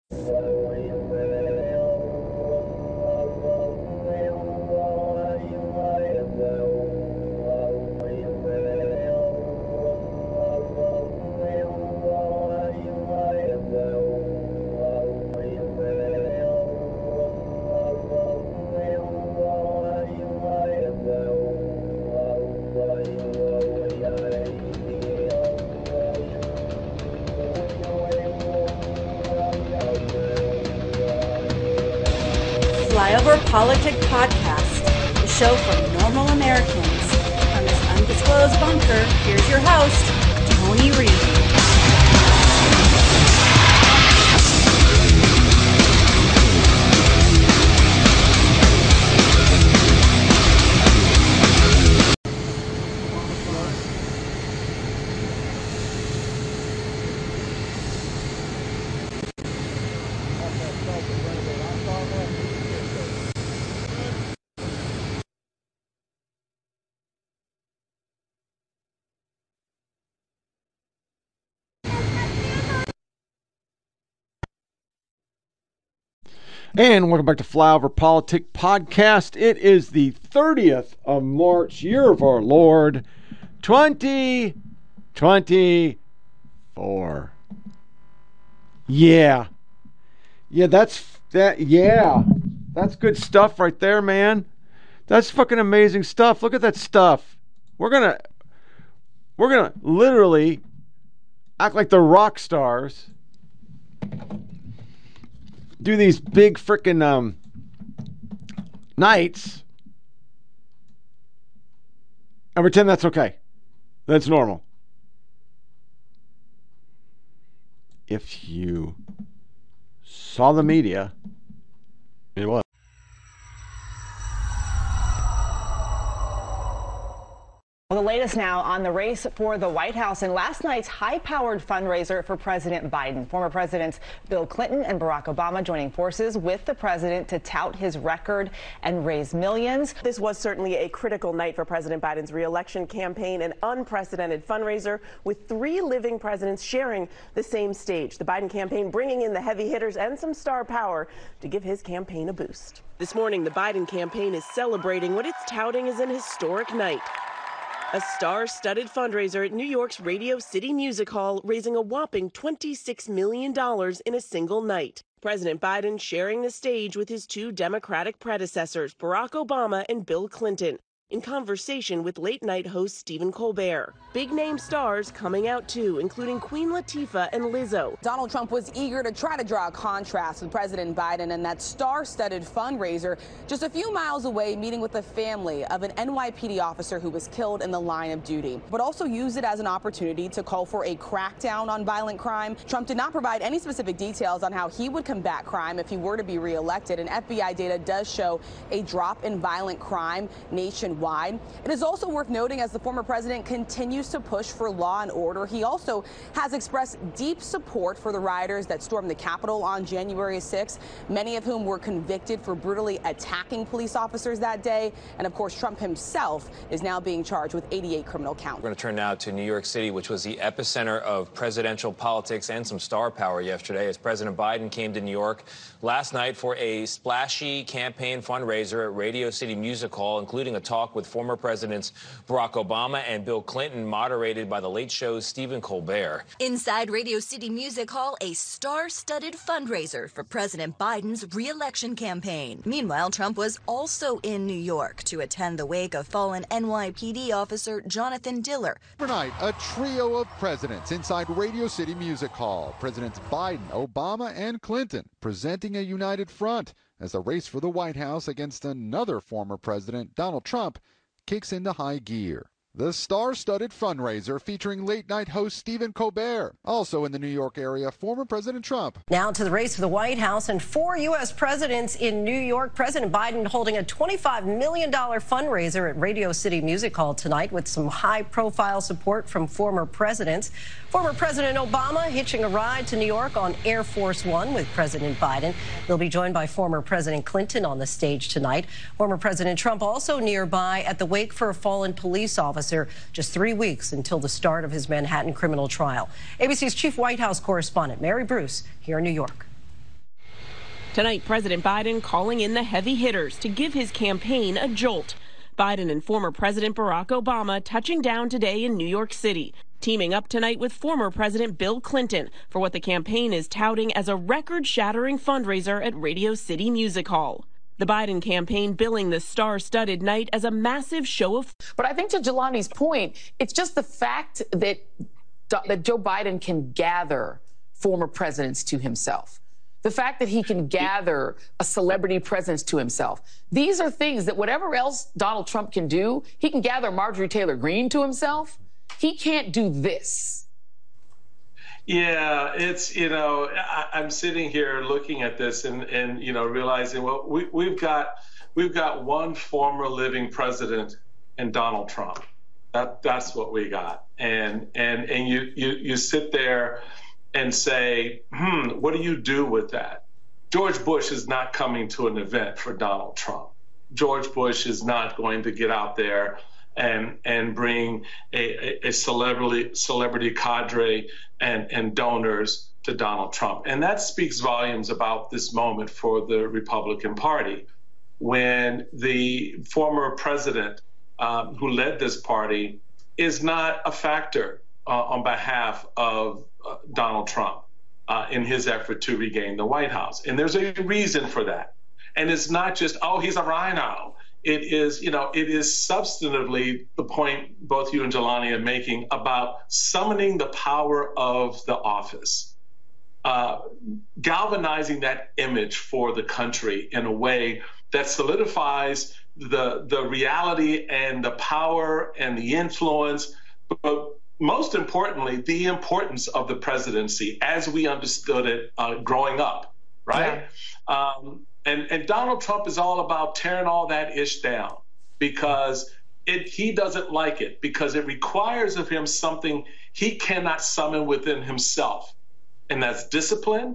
Flyover Politic Podcast, the show for normal Americans. From this undisclosed bunker, here's your host, Tony Reed. And welcome back to Flyover Politic Podcast. It is the 30th of March, year of our Lord, 2024. Yeah, that's good stuff right there, man. That's fucking amazing stuff. Look at that stuff. We're gonna literally act like the rock stars. Do these big frickin' nights and pretend that's okay. That's normal. If you saw the media, it was. Well, the latest now on the race for the White House and last night's high-powered fundraiser for President Biden. Former Presidents Bill Clinton and Barack Obama joining forces with the president to tout his record and raise millions. This was certainly a critical night for President Biden's re-election campaign, an unprecedented fundraiser with 3 living presidents sharing the same stage. The Biden campaign bringing in the heavy hitters and some star power to give his campaign a boost. This morning, the Biden campaign is celebrating what it's touting as an historic night. A star-studded fundraiser at New York's Radio City Music Hall, raising a whopping $26 million in a single night. President Biden sharing the stage with his 2 Democratic predecessors, Barack Obama and Bill Clinton, in conversation with late-night host Stephen Colbert. Big-name stars coming out too, including Queen Latifah and Lizzo. Donald Trump was eager to try to draw a contrast with President Biden and that star-studded fundraiser just a few miles away, meeting with the family of an NYPD officer who was killed in the line of duty, but also used it as an opportunity to call for a crackdown on violent crime. Trump did not provide any specific details on how he would combat crime if he were to be reelected, and FBI data does show a drop in violent crime nationwide. It is also worth noting, as the former president continues to push for law and order, he also has expressed deep support for the rioters that stormed the Capitol on January 6th, many of whom were convicted for brutally attacking police officers that day. And of course, Trump himself is now being charged with 88 criminal counts. We're going to turn now to New York City, which was the epicenter of presidential politics and some star power yesterday, as President Biden came to New York last night for a splashy campaign fundraiser at Radio City Music Hall, including a talk with former presidents Barack Obama and Bill Clinton, moderated by The Late Show's Stephen Colbert. Inside Radio City Music Hall, a star-studded fundraiser for President Biden's re-election campaign. Meanwhile, Trump was also in New York to attend the wake of fallen NYPD officer Jonathan Diller. Overnight, a trio of presidents inside Radio City Music Hall. Presidents Biden, Obama, and Clinton presenting a united front as the race for the White House against another former president, Donald Trump, kicks into high gear. The star-studded fundraiser featuring late-night host Stephen Colbert. Also in the New York area, former President Trump. Now to the race for the White House and 4 U.S. presidents in New York. President Biden holding a $25 million fundraiser at Radio City Music Hall tonight with some high-profile support from former presidents. Former President Obama hitching a ride to New York on Air Force One with President Biden. They'll be joined by former President Clinton on the stage tonight. Former President Trump also nearby at the wake for a fallen police officer just 3 weeks until the start of his Manhattan criminal trial. ABC's chief White House correspondent, Mary Bruce, here in New York. Tonight, President Biden calling in the heavy hitters to give his campaign a jolt. Biden and former President Barack Obama touching down today in New York City, teaming up tonight with former President Bill Clinton for what the campaign is touting as a record-shattering fundraiser at Radio City Music Hall. The Biden campaign billing the star-studded night as a massive show of... But I think to Jelani's point, it's just the fact that Joe Biden can gather former presidents to himself. The fact that he can gather a celebrity presence to himself. These are things that whatever else Donald Trump can do, he can gather Marjorie Taylor Greene to himself. He can't do this. Yeah, it's, I'm sitting here looking at this and realizing, well, we've got one former living president in Donald Trump. That's what we got. And you sit there and say, what do you do with that? George Bush is not coming to an event for Donald Trump. George Bush is not going to get out there and bring a celebrity cadre and donors to Donald Trump. And that speaks volumes about this moment for the Republican Party, when the former president who led this party is not a factor on behalf of Donald Trump in his effort to regain the White House. And there's a reason for that. And it's not just, oh, he's a rhino. It is substantively the point both you and Jelani are making about summoning the power of the office, galvanizing that image for the country in a way that solidifies the reality and the power and the influence, but most importantly, the importance of the presidency as we understood it growing up, right? Yeah. And Donald Trump is all about tearing all that ish down because he doesn't like it, because it requires of him something he cannot summon within himself. And that's discipline,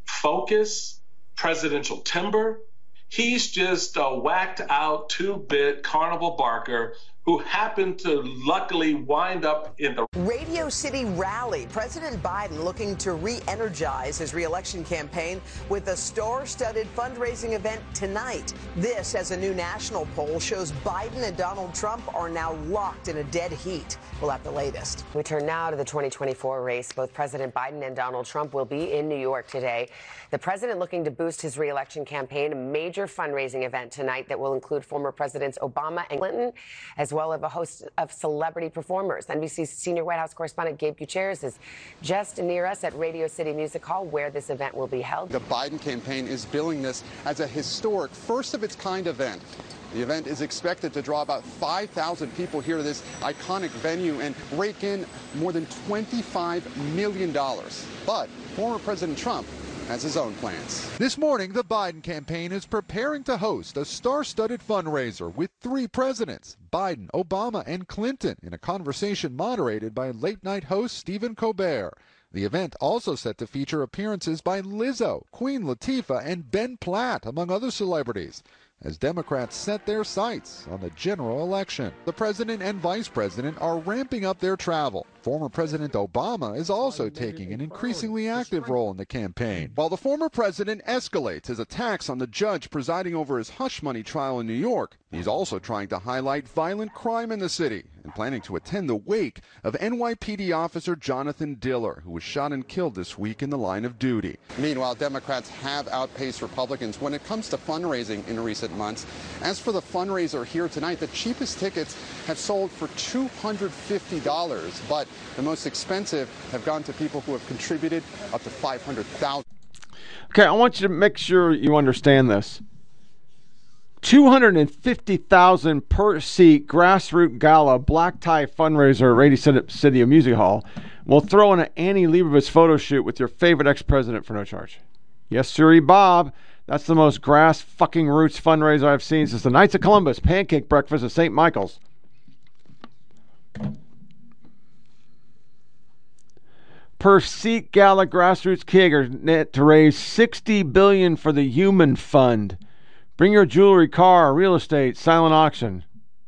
focus, presidential timber. He's just a whacked out two-bit carnival barker who happened to luckily wind up in the Radio City rally. President Biden looking to re-energize his re-election campaign with a star-studded fundraising event tonight. This, as a new national poll shows Biden and Donald Trump are now locked in a dead heat. We'll have the latest. We turn now to the 2024 race. Both President Biden and Donald Trump will be in New York today. The president looking to boost his re-election campaign, a major fundraising event tonight that will include former Presidents Obama and Clinton, as well as a host of celebrity performers. NBC's senior White House correspondent Gabe Gutierrez is just near us at Radio City Music Hall, where this event will be held. The Biden campaign is billing this as a historic, first-of-its-kind event. The event is expected to draw about 5,000 people here to this iconic venue and rake in more than $25 million. But former President Trump has his own plans. This morning, the Biden campaign is preparing to host a star-studded fundraiser with three presidents, Biden, Obama, and Clinton, in a conversation moderated by late-night host Stephen Colbert. The event also set to feature appearances by Lizzo, Queen Latifah, and Ben Platt, among other celebrities, as Democrats set their sights on the general election. The president and vice president are ramping up their travel. Former President Obama is also taking an increasingly active role in the campaign, while the former president escalates his attacks on the judge presiding over his hush money trial in New York. He's also trying to highlight violent crime in the city and planning to attend the wake of NYPD officer Jonathan Diller, who was shot and killed this week in the line of duty. Meanwhile, Democrats have outpaced Republicans when it comes to fundraising in recent months. As for the fundraiser here tonight, the cheapest tickets have sold for $250, but the most expensive have gone to people who have contributed up to $500,000. Okay, I want you to make sure you understand this. $250,000 per seat grassroots gala black tie fundraiser at Radio City Music Hall will throw in an Annie Leibovitz photo shoot with your favorite ex-president for no charge. Yes, sirree, Bob. That's the most grass fucking roots fundraiser I've seen since the Knights of Columbus pancake breakfast at St. Michael's. Per seat gala grassroots gig are net to raise $60 billion for the Human Fund. Bring your jewelry, car, real estate, silent auction.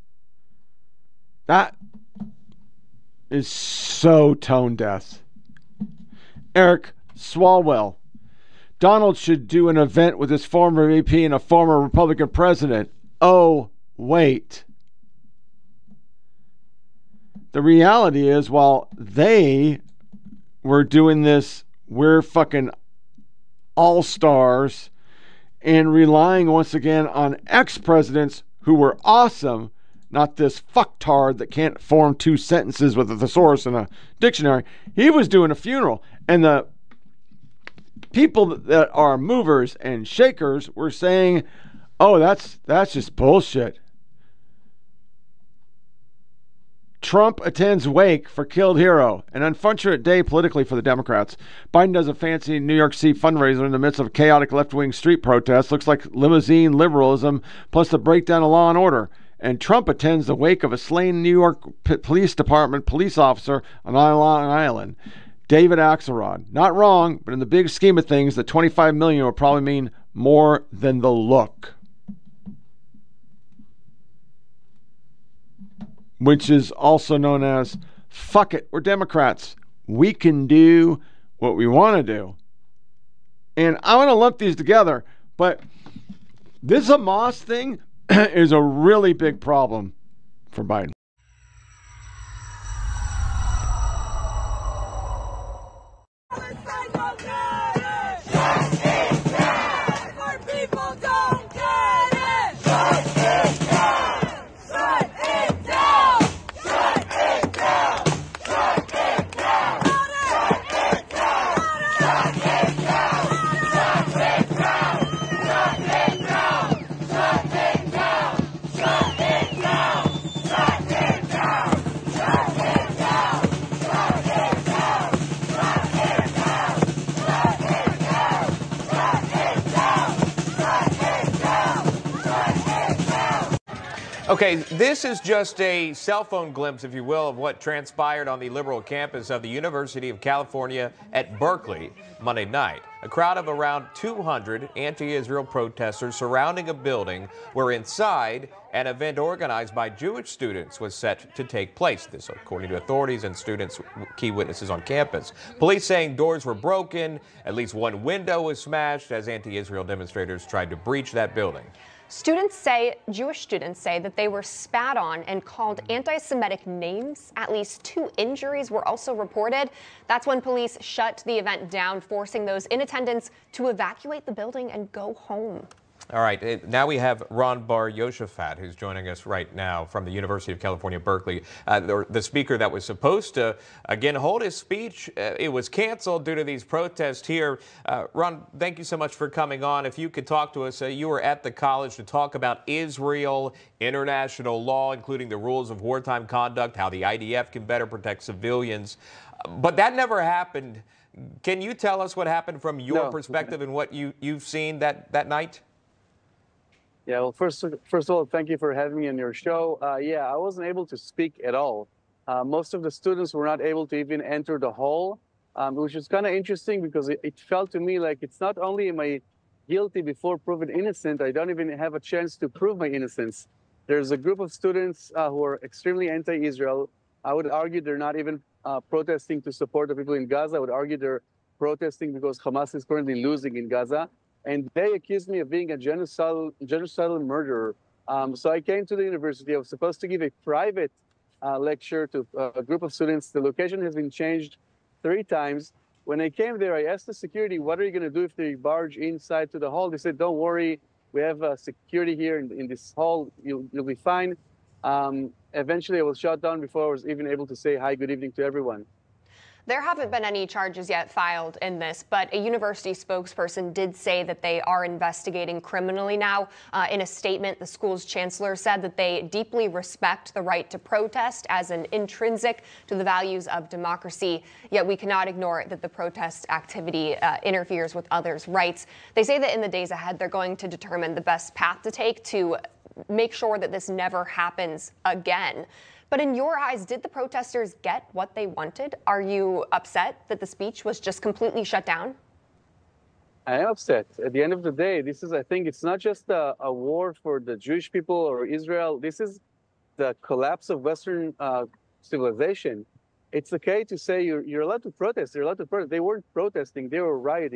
That is so tone deaf. Eric Swalwell. Donald should do an event with his former VP and a former Republican president. Oh, wait. The reality is, while they were doing this, we're fucking all-stars and relying once again on ex-presidents who were awesome, not this fucktard that can't form two sentences with a thesaurus and a dictionary. He was doing a funeral, and the people that are movers and shakers were saying, oh, that's just bullshit. Trump attends wake for killed hero. An unfortunate day politically for the Democrats. Biden does a fancy New York City fundraiser in the midst of chaotic left-wing street protests. Looks like limousine liberalism plus the breakdown of law and order. And Trump attends the wake of a slain New York Police Department police officer on Long Island. David Axelrod. Not wrong, but in the big scheme of things, the $25 million will probably mean more than the look. Which is also known as, fuck it, we're Democrats. We can do what we want to do. And I want to lump these together, but this Hamas thing is a really big problem for Biden. Okay, this is just a cell phone glimpse, if you will, of what transpired on the liberal campus of the University of California at Berkeley Monday night. A crowd of around 200 anti-Israel protesters surrounding a building where inside an event organized by Jewish students was set to take place. This according to authorities and students, key witnesses on campus. Police saying doors were broken, at least one window was smashed as anti-Israel demonstrators tried to breach that building. Jewish students say that they were spat on and called anti-Semitic names. At least 2 injuries were also reported. That's when police shut the event down, forcing those in attendance to evacuate the building and go home. All right, now we have Ron Bar Yoshafat, who's joining us right now from the University of California, Berkeley. The speaker that was supposed to, again, hold his speech, it was canceled due to these protests here. Ron, thank you so much for coming on. If you could talk to us, you were at the college to talk about Israel, international law, including the rules of wartime conduct, how the IDF can better protect civilians. But that never happened. Can you tell us what happened from your perspective and what you've seen that night? Yeah, well, first of all, thank you for having me on your show. Yeah, I wasn't able to speak at all. Most of the students were not able to even enter the hall, which is kind of interesting because it felt to me like it's not only am I guilty before proven innocent, I don't even have a chance to prove my innocence. There's a group of students who are extremely anti-Israel. I would argue they're not even protesting to support the people in Gaza. I would argue they're protesting because Hamas is currently losing in Gaza. And they accused me of being a genocidal murderer. So I came to the university. I was supposed to give a private lecture to a group of students. The location has been changed 3 times. When I came there, I asked the security, what are you going to do if they barge inside to the hall? They said, don't worry. We have security here in this hall. You'll be fine. Eventually, I was shot down before I was even able to say hi, good evening to everyone. There haven't been any charges yet filed in this, but a university spokesperson did say that they are investigating criminally now. In a statement, the school's chancellor said that they deeply respect the right to protest as an intrinsic to the values of democracy, yet we cannot ignore that the protest activity interferes with others' rights. They say that in the days ahead, they're going to determine the best path to take to make sure that this never happens again. But in your eyes, did the protesters get what they wanted? Are you upset that the speech was just completely shut down? I am upset. At the end of the day, I think it's not just a war for the Jewish people or Israel. This is the collapse of Western civilization. It's okay to say you're allowed to protest. You're allowed to protest. They weren't protesting. They were rioting.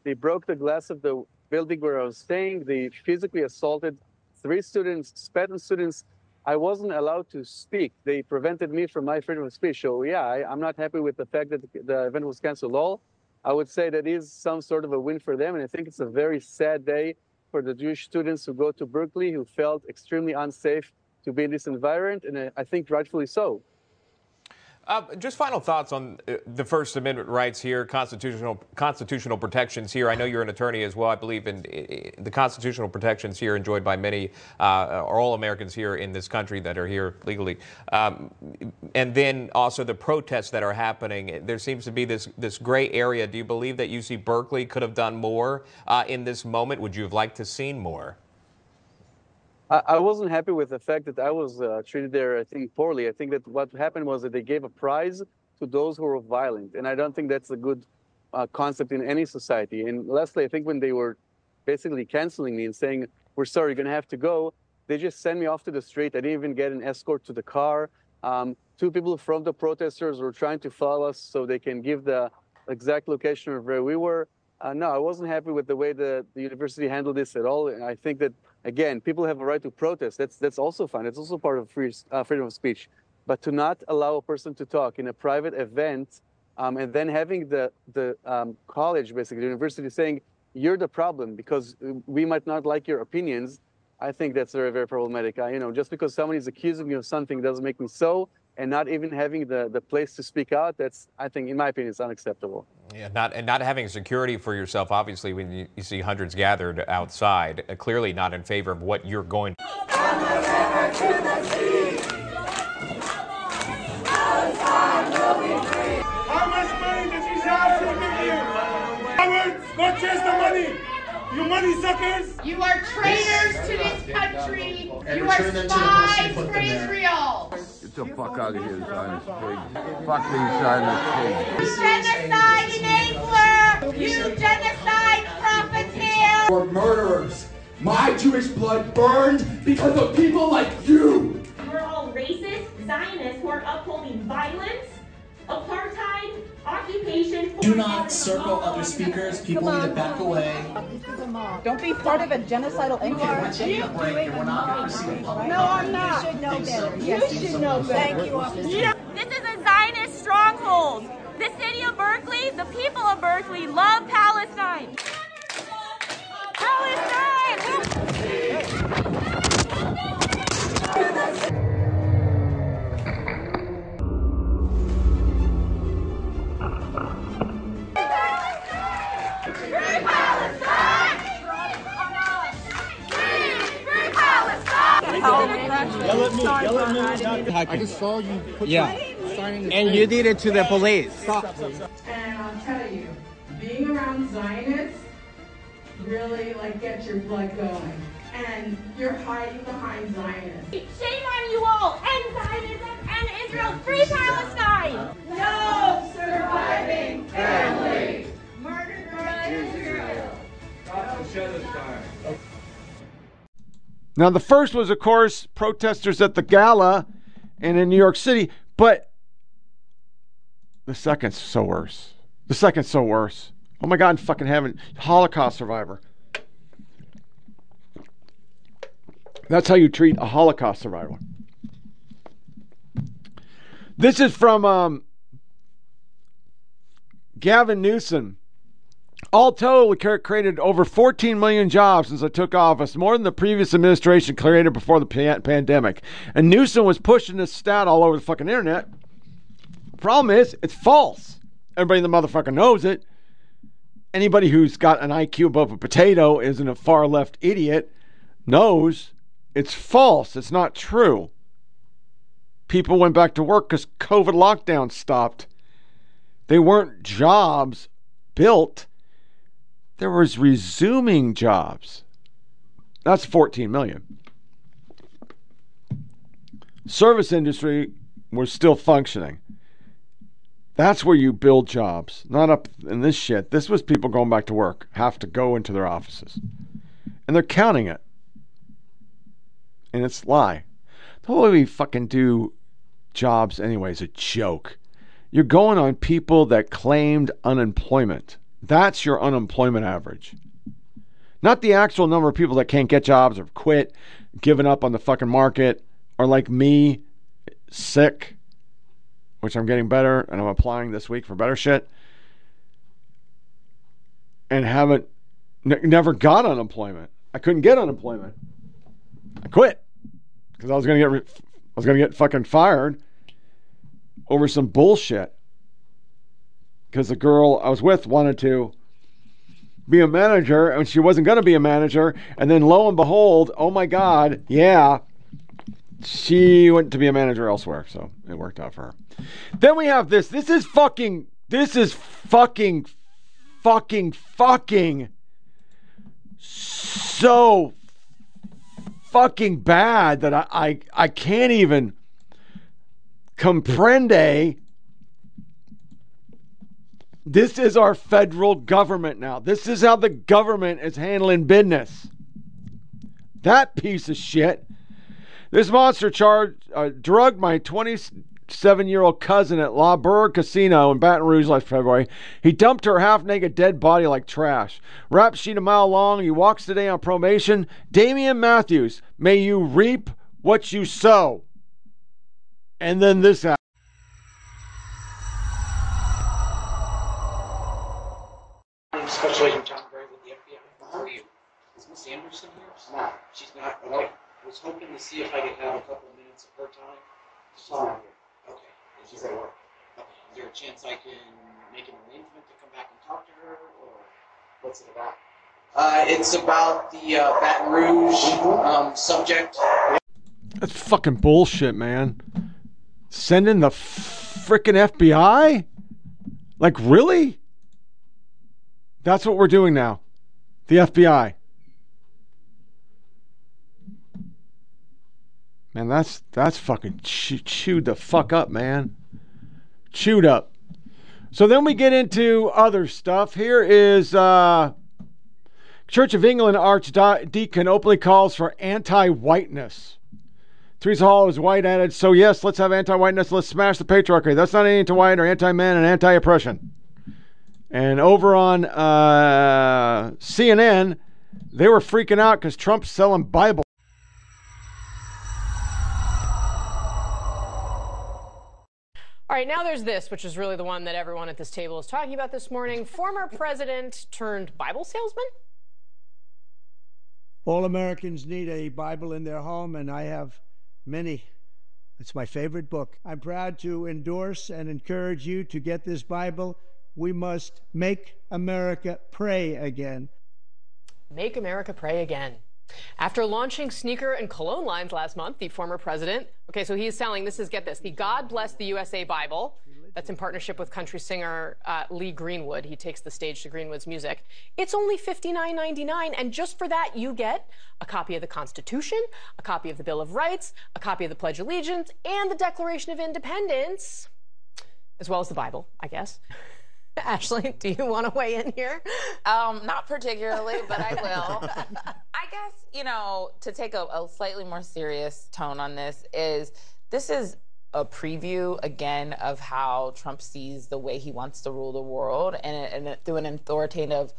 They broke the glass of the building where I was staying. They physically assaulted 3 students, spat on students. I wasn't allowed to speak. They prevented me from my freedom of speech. So yeah, I'm not happy with the fact that the event was canceled at all. I would say that is some sort of a win for them. And I think it's a very sad day for the Jewish students who go to Berkeley, who felt extremely unsafe to be in this environment. And I think rightfully so. Just final thoughts on the First Amendment rights here, constitutional protections here. I know you're an attorney as well. I believe in the constitutional protections here enjoyed by many or all Americans here in this country that are here legally. And then also the protests that are happening. There seems to be this gray area. Do you believe that UC Berkeley could have done more in this moment? Would you have liked to seen more? I wasn't happy with the fact that I was treated there, I think, poorly. I think that what happened was that they gave a prize to those who were violent. And I don't think that's a good concept in any society. And lastly, I think when they were basically canceling me and saying, we're sorry, you're going to have to go, they just sent me off to the street. I didn't even get an escort to the car. 2 people from the protesters were trying to follow us so they can give the exact location of where we were. No, I wasn't happy with the way the university handled this at all. And I think that, again, people have a right to protest. That's also fine. It's also part of freedom of speech. But to not allow a person to talk in a private event and then having the college, basically, the university saying, you're the problem because we might not like your opinions, I think that's very, very problematic. Just because someone is accusing me of something doesn't make me so, and not even having the place to speak out, that's, I think, in my opinion, it's unacceptable. Yeah, not having security for yourself, obviously, when you see hundreds gathered outside, clearly not in favor of what you're going to. How much money did you have to give you? Cowards, go chase the money! You money suckers! You are traitors to this country! You are spies for Israel! Get the fuck out of here, Zionist pig. Fuck these Zionist pigs. You genocide enabler! You genocide profiteer! We're murderers. My Jewish blood burned because of people like you! You're all racist Zionists who are upholding violence, apartheid, occupation. Do not circle other speakers. People need to back away. Don't be part of a genocidal entity. We're taking a break and we're not going to proceed with public. No, I'm not. You should know better. Yes, you should know better. Thank you, officer. This is a Zionist stronghold. The city of Berkeley, the people of Berkeley love Palestine. Palestine! Yell at me. I just saw you put your sign in the and you did it to the police. Stop. And I'll tell you, being around Zionists really gets your blood going. And you're hiding behind Zionists. Shame on you all! End Zionism and Israel! Free Palestine! No surviving family! Murdered by Israel! Now, the first was, of course, protesters at the gala and in New York City, but the second's so worse. The second's so worse. Oh my God, I'm fucking having Holocaust survivor. That's how you treat a Holocaust survivor. This is from Gavin Newsom. All told, we created over 14 million jobs since I took office, more than the previous administration created before the pandemic. And Newsom was pushing this stat all over the fucking internet. Problem is, it's false. Everybody in the motherfucker knows it. Anybody who's got an IQ above a potato isn't a far left idiot knows it's false. It's not true. People went back to work because COVID lockdown stopped. They weren't jobs built. There was resuming jobs. That's 14 million. Service industry was still functioning. That's where you build jobs, not up in this shit. This was people going back to work, have to go into their offices. And they're counting it. And it's a lie. The way we fucking do jobs anyway is a joke. You're going on people that claimed unemployment. That's your unemployment average. Not the actual number of people that can't get jobs or quit, giving up on the fucking market, or like me, sick, which I'm getting better, and I'm applying this week for better shit, and never got unemployment. I couldn't get unemployment. I quit because I was gonna get fucking fired over some bullshit. Because the girl I was with wanted to be a manager, and she wasn't going to be a manager. And then lo and behold, oh my God, yeah, she went to be a manager elsewhere. So it worked out for her. Then we have this. This is fucking so fucking bad that I can't even comprende. This is our federal government now. This is how the government is handling business. That piece of shit. This monster drugged my 27-year-old cousin at La Burg Casino in Baton Rouge last February. He dumped her half-naked dead body like trash. Rap sheet a mile long. He walks today on probation. Damian Matthews, may you reap what you sow. And then this happened. Special Agent John Gray with the FBI. How are you? Is Miss Anderson here? No. She's not? Okay. I was hoping to see if I could have a couple of minutes of her time. She's not here. Okay. She's at work. Okay. Is there a chance I can make an arrangement to come back and talk to her, or what's it about? It's about the Baton Rouge subject. That's fucking bullshit, man. Send in the frickin' FBI? Like, really? That's what we're doing now. The FBI. Man, that's fucking chewed the fuck up, man. Chewed up. So then we get into other stuff. Here is Church of England Archdeacon openly calls for anti-whiteness. Teresa Hall is white, added, so yes, let's have anti-whiteness. Let's smash the patriarchy. That's not anti-white or anti-man and anti-oppression. And over on CNN, they were freaking out because Trump's selling Bible. All right, now there's this, which is really the one that everyone at this table is talking about this morning. Former president turned Bible salesman? All Americans need a Bible in their home, and I have many. It's my favorite book. I'm proud to endorse and encourage you to get this Bible. We must make America pray again. Make America pray again. After launching sneaker and cologne lines last month, the former president, okay, so he's selling, get this, the God Bless the USA Bible. That's in partnership with country singer Lee Greenwood. He takes the stage to Greenwood's music. It's only $59.99, and just for that, you get a copy of the Constitution, a copy of the Bill of Rights, a copy of the Pledge of Allegiance, and the Declaration of Independence, as well as the Bible, I guess. Ashley, do you want to weigh in here? Not particularly, but I will. I guess, to take a slightly more serious tone on this is a preview, again, of how Trump sees the way he wants to rule the world and through an authoritative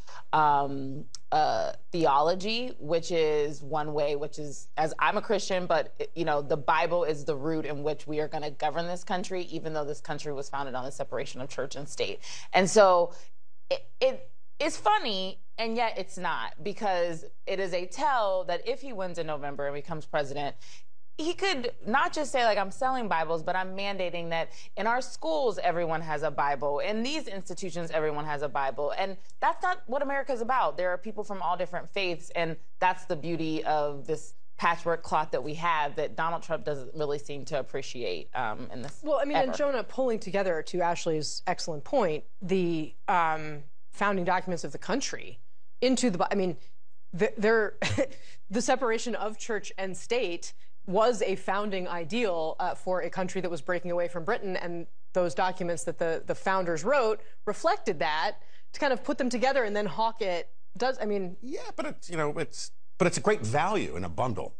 theology, which is one way, which is, as I'm a Christian, but, the Bible is the root in which we are going to govern this country, even though this country was founded on the separation of church and state. And so it is funny, and yet it's not, because it is a tell that if he wins in November and becomes president, he could not just say, I'm selling Bibles, but I'm mandating that in our schools, everyone has a Bible. In these institutions, everyone has a Bible. And that's not what America's about. There are people from all different faiths, and that's the beauty of this patchwork cloth that we have that Donald Trump doesn't really seem to appreciate in this. Well, and Jonah, pulling together, to Ashley's excellent point, the founding documents of the country into the, the separation of church and state was a founding ideal for a country that was breaking away from Britain, and those documents that the founders wrote reflected that. To kind of put them together and then hawk it Yeah, but it's but it's a great value in a bundle.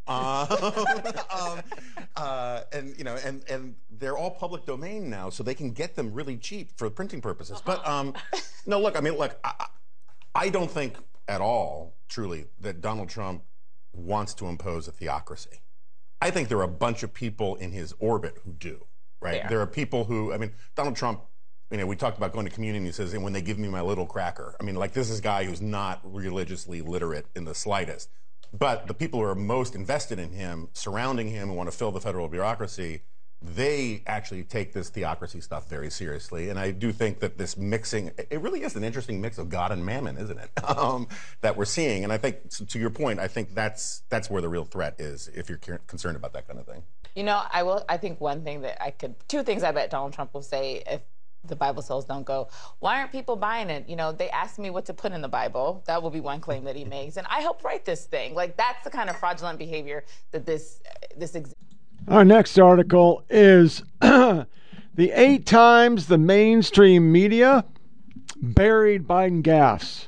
And you know, and they're all public domain now, so they can get them really cheap for printing purposes. But no, look, I mean, look, I don't think at all, truly, that Donald Trump wants to impose a theocracy. I think there are a bunch of people in his orbit who do, right? Yeah. There are people who, I mean, Donald Trump, you know, we talked about going to communion, he says, and when they give me my little cracker. I mean, like, this is a guy who's not religiously literate in the slightest. But the people who are most invested in him, surrounding him, who want to fill the federal bureaucracy, they actually take this theocracy stuff very seriously. And I do think that this mixing, it really is an interesting mix of God and mammon, isn't it? That we're seeing. And I think, to your point, I think that's where the real threat is, if you're concerned about that kind of thing. You know, I think one thing that two things I bet Donald Trump will say if the Bible sales don't go, why aren't people buying it? You know, they asked me what to put in the Bible. That will be one claim that he makes. And I helped write this thing. Like, that's the kind of fraudulent behavior that this Our next article is the 8 times the mainstream media buried Biden gaffes.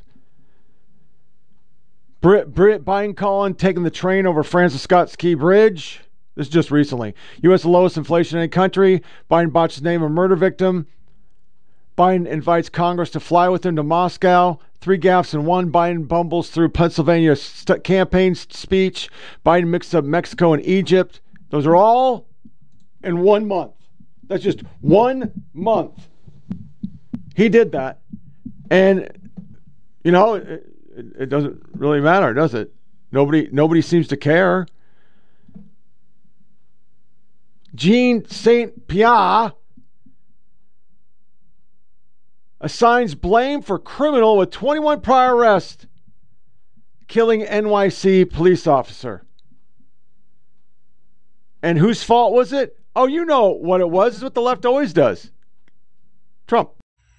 Brit Biden calling taking the train over Francis Scott Key Bridge. This is just recently. U.S. the lowest inflation in any country. Biden botches name of murder victim. Biden invites Congress to fly with him to Moscow. 3 gaffes in one. Biden bumbles through Pennsylvania campaign speech. Biden mixes up Mexico and Egypt. Those are all in 1 month. That's just 1 month. He did that. And, you know, it doesn't really matter, does it? Nobody seems to care. Jean St. Pierre assigns blame for criminal with 21 prior arrests killing NYC police officer. And whose fault was it? Oh, you know what it was. It's what the left always does. Trump.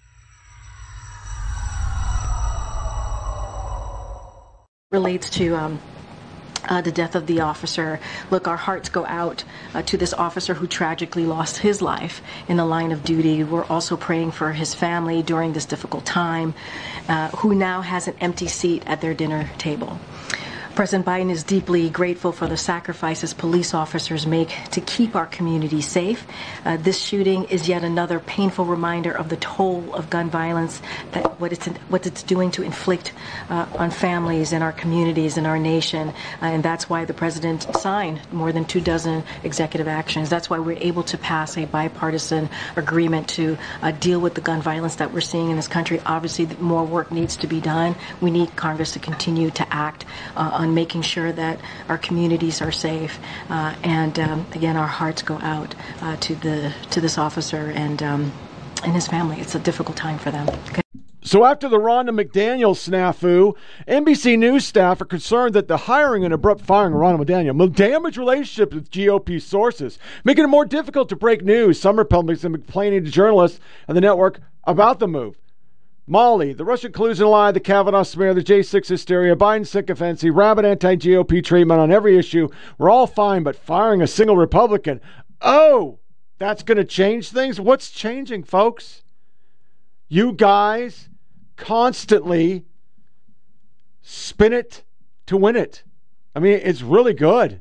Relates to the death of the officer. Look, our hearts go out to this officer who tragically lost his life in the line of duty. We're also praying for his family during this difficult time, who now has an empty seat at their dinner table. President Biden is deeply grateful for the sacrifices police officers make to keep our community safe. This shooting is yet another painful reminder of the toll of gun violence, that what it's doing to inflict on families and our communities and our nation. And that's why the president signed more than 24 executive actions. That's why we're able to pass a bipartisan agreement to deal with the gun violence that we're seeing in this country. Obviously, more work needs to be done. We need Congress to continue to act on making sure that our communities are safe. Again, our hearts go out to this officer and his family. It's a difficult time for them. Okay. So after the Rhonda McDaniel snafu, NBC News staff are concerned that the hiring and abrupt firing of Rhonda McDaniel will damage relationships with GOP sources, making it more difficult to break news. Some Republicans have been complaining to journalists and the network about the move. Molly, the Russian collusion lie, the Kavanaugh smear, the J6 hysteria, Biden sycophancy, rabid anti-GOP treatment on every issue. We're all fine, but firing a single Republican, oh, that's going to change things? What's changing, folks? You guys constantly spin it to win it. I mean, it's really good.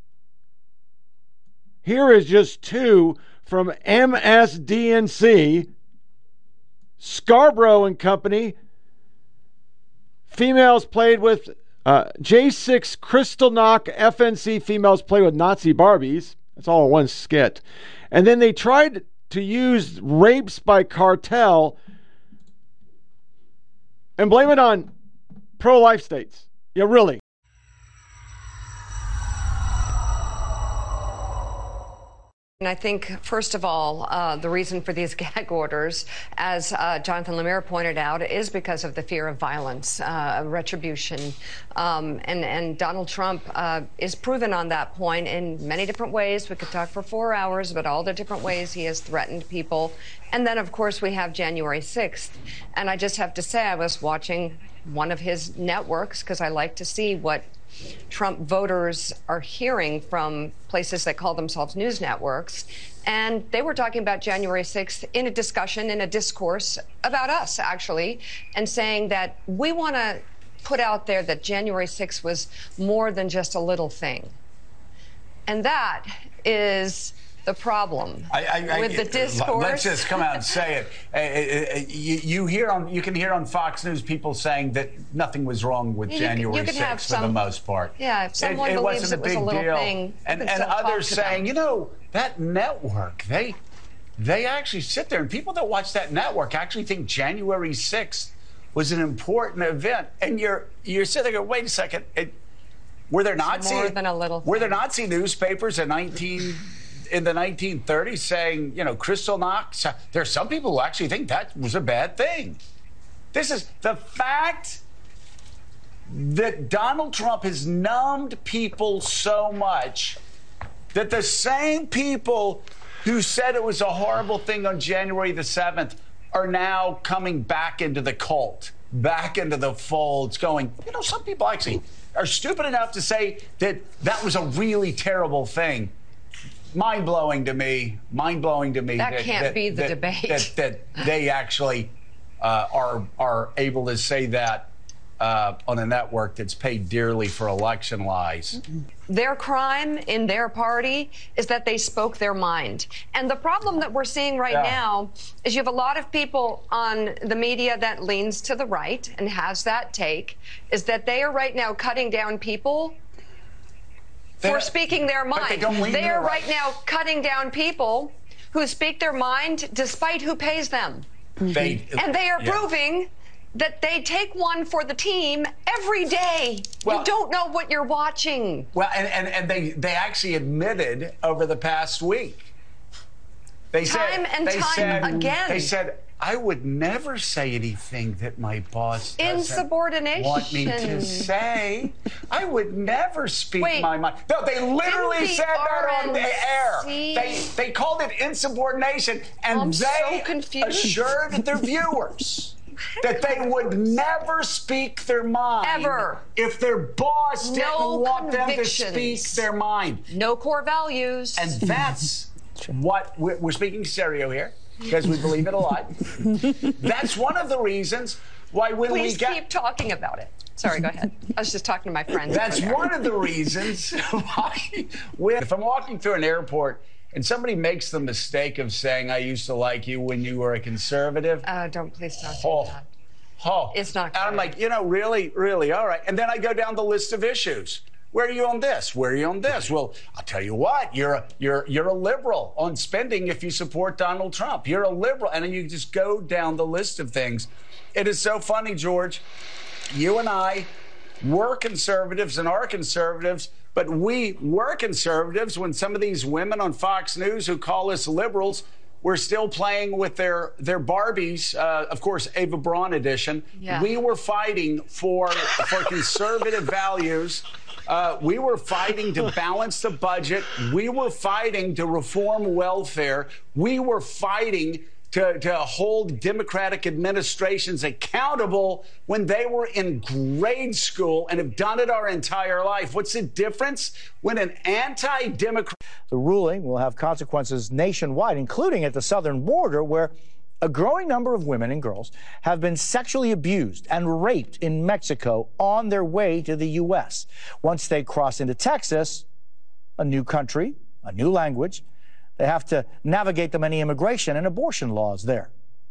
Here is just 2 from MSDNC. Scarborough and Company. Females played with J6 Kristallnacht. FNC females play with Nazi Barbies. That's all in one skit. And then they tried to use rapes by cartel and blame it on pro-life states. Yeah, really. And I think, first of all, the reason for these gag orders, as Jonathan Lemire pointed out, is because of the fear of violence, retribution. And Donald Trump is proven on that point in many different ways. We could talk for 4 hours about all the different ways he has threatened people. And then, of course, we have January 6th. And I just have to say, I was watching one of his networks because I like to see what Trump voters are hearing from places that call themselves news networks. And they were talking about January 6th in a discussion, in a discourse about us, actually, and saying that we want to put out there that January 6th was more than just a little thing. And that is the problem with the discourse. Let's just come out and say it. You can hear on Fox News people saying that nothing was wrong with January 6th for the most part. Yeah, if someone it believes wasn't it was a little deal. thing, and others saying, you know, that network, they actually sit there, and people that watch that network actually think January 6th was an important event. And you're sitting there going, wait a second, were there Nazi newspapers in the 1930s saying, you know, Kristallnacht? There are some people who actually think that was a bad thing. This is the fact that Donald Trump has numbed people so much that the same people who said it was a horrible thing on January the 7th are now coming back into the cult, back into the folds, going, you know, some people actually are stupid enough to say that that was a really terrible thing. Mind-blowing to me. That can't be the debate. That they actually are able to say that on a network that's paid dearly for election lies. Their crime in their party is that they spoke their mind. And the problem that we're seeing right now is you have a lot of people on the media that leans to the right and has that take, is that they are right now cutting down people for speaking their mind. They are right now cutting down people who speak their mind despite who pays them. And they are proving that they take one for the team every day. Well, you don't know what you're watching. Well, and they actually admitted over the past week. They time said, again. They said, I would never say anything that my boss doesn't insubordination want me to say. I would never speak my mind. No, they literally said that on the air. They called it insubordination, and they assured their viewers that they would never speak their mind ever if their boss didn't want them to speak their mind. No core values. And that's what we're speaking stereo here, because we believe it a lot. That's one of the reasons why when Please keep talking about it. Sorry, go ahead. I was just talking to my friends. That's one of the reasons why if I'm walking through an airport and somebody makes the mistake of saying, I used to like you when you were a conservative. Please don't do that. It's not good. I'm like, you know, really, all right. And then I go down the list of issues. Where are you on this? Where are you on this? Well, I'll tell you what, you're a liberal on spending if you support Donald Trump. You're a liberal. And then you just go down the list of things. It is so funny, George. You and I were conservatives and are conservatives, but we were conservatives when some of these women on Fox News who call us liberals were still playing with their Barbies, of course, Ava Braun edition. Yeah. We were fighting for conservative values. We were fighting to balance the budget. We were fighting to reform welfare. We were fighting to hold Democratic administrations accountable when they were in grade school and have done it our entire life. What's the difference when an anti-Democrat... The ruling will have consequences nationwide, including at the southern border, where a growing number of women and girls have been sexually abused and raped in Mexico on their way to the U.S. Once they cross into Texas, a new country, a new language, they have to navigate the many immigration and abortion laws there.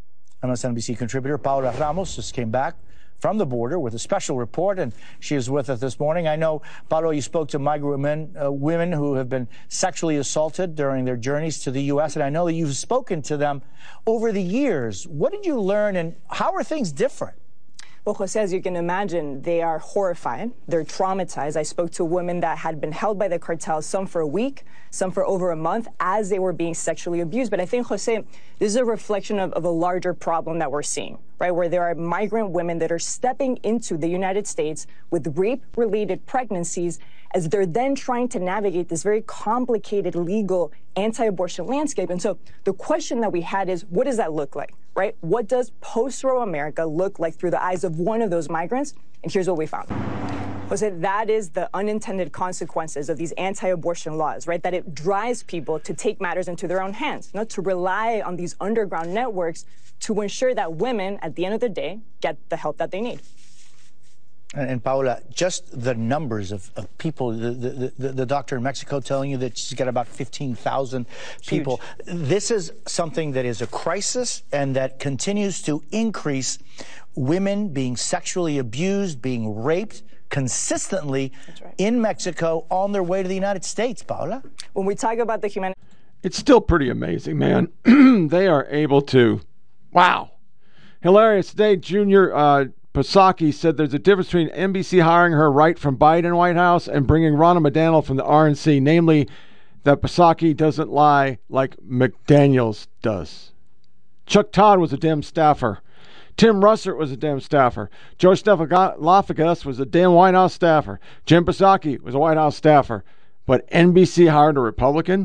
MSNBC contributor Paola Ramos just came back from the border with a special report, and she is with us this morning. I know, Paola, you spoke to migrant women who have been sexually assaulted during their journeys to the U.S., and I know that you've spoken to them over the years. What did you learn, and how are things different? Well, Jose, as you can imagine, they are horrified. They're traumatized. I spoke to women that had been held by the cartel, some for a week, some for over a month, as they were being sexually abused. But I think, Jose, this is a reflection of a larger problem that we're seeing, right, where there are migrant women that are stepping into the United States with rape-related pregnancies as they're then trying to navigate this very complicated legal anti-abortion landscape. And so the question that we had is, what does that look like, right? What does post-Roe America look like through the eyes of one of those migrants? And here's what we found. Jose, that is the unintended consequences of these anti-abortion laws, right? That it drives people to take matters into their own hands, not to rely on these underground networks to ensure that women, at the end of the day, get the help that they need. And Paola, just the numbers of people, the doctor in Mexico telling you that she's got about 15,000 people. This is something that is a crisis and that continues to increase. Women being sexually abused, being raped consistently in Mexico on their way to the United States, Paola. When we talk about the human... It's still pretty amazing, man. They are able to... Wow. Hilarious. Today, Junior... Psaki said there's a difference between NBC hiring her right from Biden White House and bringing Ronna McDaniel from the RNC, namely that Psaki doesn't lie like McDaniels does. Chuck Todd was a damn staffer. Tim Russert was a damn staffer. Joe Stephanopoulos was a damn White House staffer. Jim Psaki was a White House staffer. But NBC hired a Republican?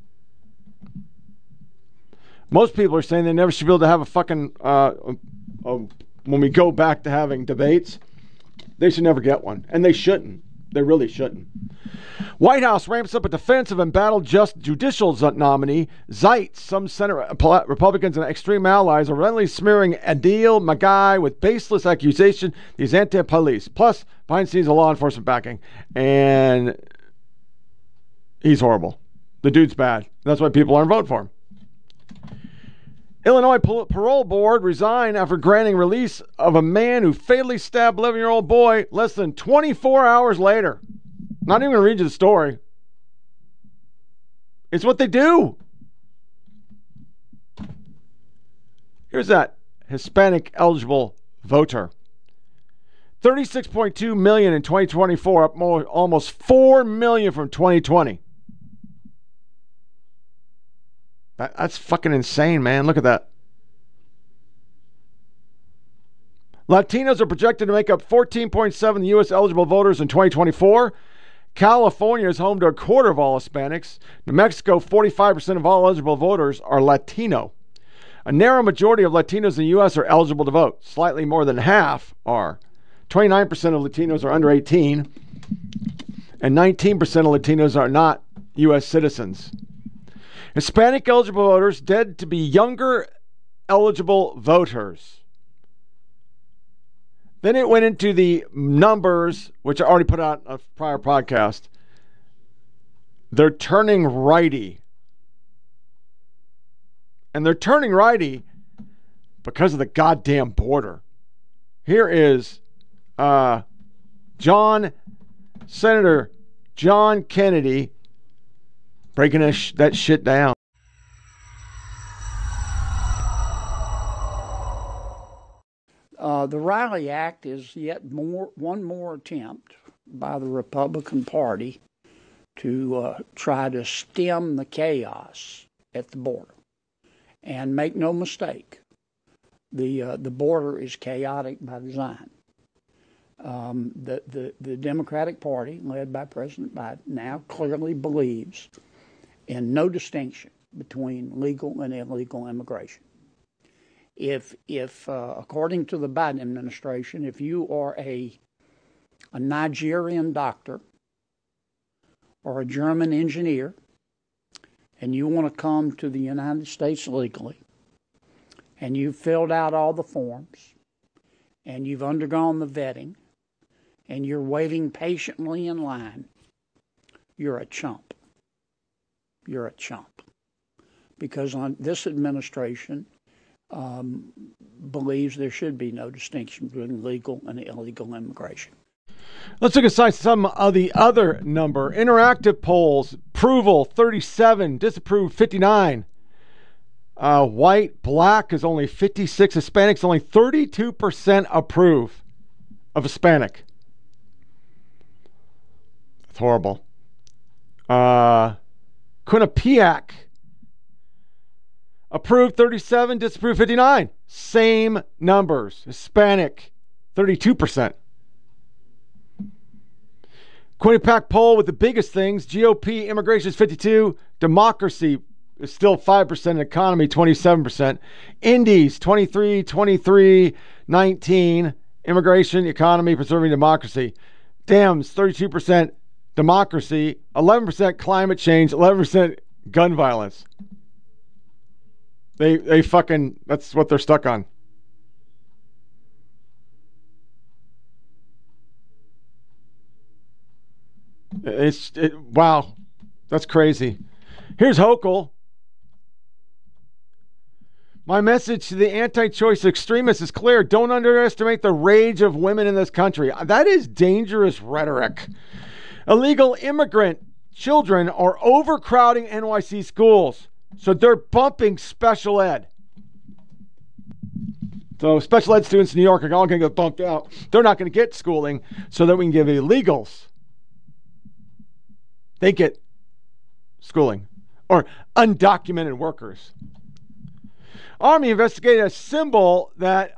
Most people are saying they never should be able to have a fucking... when we go back to having debates, they should never get one. And they shouldn't. They really shouldn't. White House ramps up a defense of embattled judicial nominee Zeitz. Some Senate Republicans and extreme allies are relentlessly smearing Adil Magai with baseless accusation. He's anti-police. Plus, behind the scenes of law enforcement backing. And he's horrible. The dude's bad. That's why people aren't voting for him. Illinois parole board resigned after granting release of a man who fatally stabbed 11-year-old boy less than 24 hours later. Not even going to read you the story. It's what they do. Here's that Hispanic eligible voter. 36.2 million in 2024, up almost 4 million from 2020. That's fucking insane, man. Look at that. Latinos are projected to make up 14.7% of the U.S. eligible voters in 2024. California is home to a quarter of all Hispanics. New Mexico, 45% of all eligible voters are Latino. A narrow majority of Latinos in the U.S. are eligible to vote. Slightly more than half are. 29% of Latinos are under 18, and 19% of Latinos are not U.S. citizens. Hispanic eligible voters dead to be younger eligible voters. Then it went into the numbers, which I already put out a prior podcast. They're turning righty. And they're turning righty because of the goddamn border. Here is Senator John Kennedy breaking that shit down. The Riley Act is yet one more attempt by the Republican Party to try to stem the chaos at the border. And make no mistake, the border is chaotic by design. The Democratic Party, led by President Biden, now clearly believes in no distinction between legal and illegal immigration. If according to the Biden administration, if you are a Nigerian doctor or a German engineer and you want to come to the United States legally and you've filled out all the forms and you've undergone the vetting and you're waiting patiently in line, you're a chump. You're a chump. Because this administration believes there should be no distinction between legal and illegal immigration. Let's look at some of the other number. Interactive polls, approval 37, disapprove 59. White, black is only 56. Hispanics only 32% approve of Hispanic. It's horrible. Quinnipiac, approved 37, disapprove 59. Same numbers. Hispanic, 32%. Quinnipiac poll with the biggest things. GOP, immigration is 52. Democracy is still 5%. Economy, 27%. Indies, 23, 23, 19. Immigration, economy, preserving democracy. Dems, 32%. Democracy, 11% climate change, 11% gun violence. They fucking, that's what they're stuck on. Wow, that's crazy. Here's Hochul. My message to the anti-choice extremists is clear. Don't underestimate the rage of women in this country. That is dangerous rhetoric. Illegal immigrant children are overcrowding NYC schools, so they're bumping special ed. So special ed students in New York are all going to get bumped out. They're not going to get schooling so that we can give illegals. They get schooling. Or undocumented workers. Army investigated a symbol that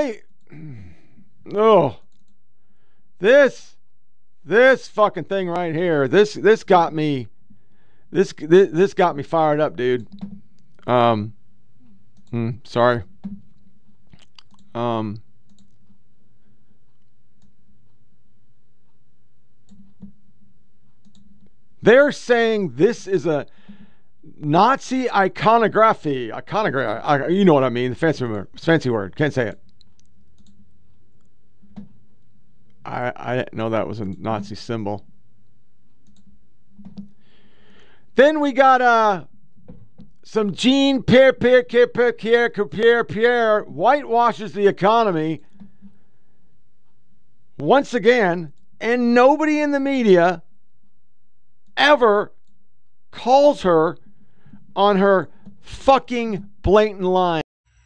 this fucking thing right here. This got me fired up, dude. Sorry. They're saying this is a Nazi iconography. You know what I mean. The fancy word. Can't say it. I didn't know that was a Nazi symbol. Then we got some Jean Pierre whitewashes the economy once again, and nobody in the media ever calls her on her fucking blatant line.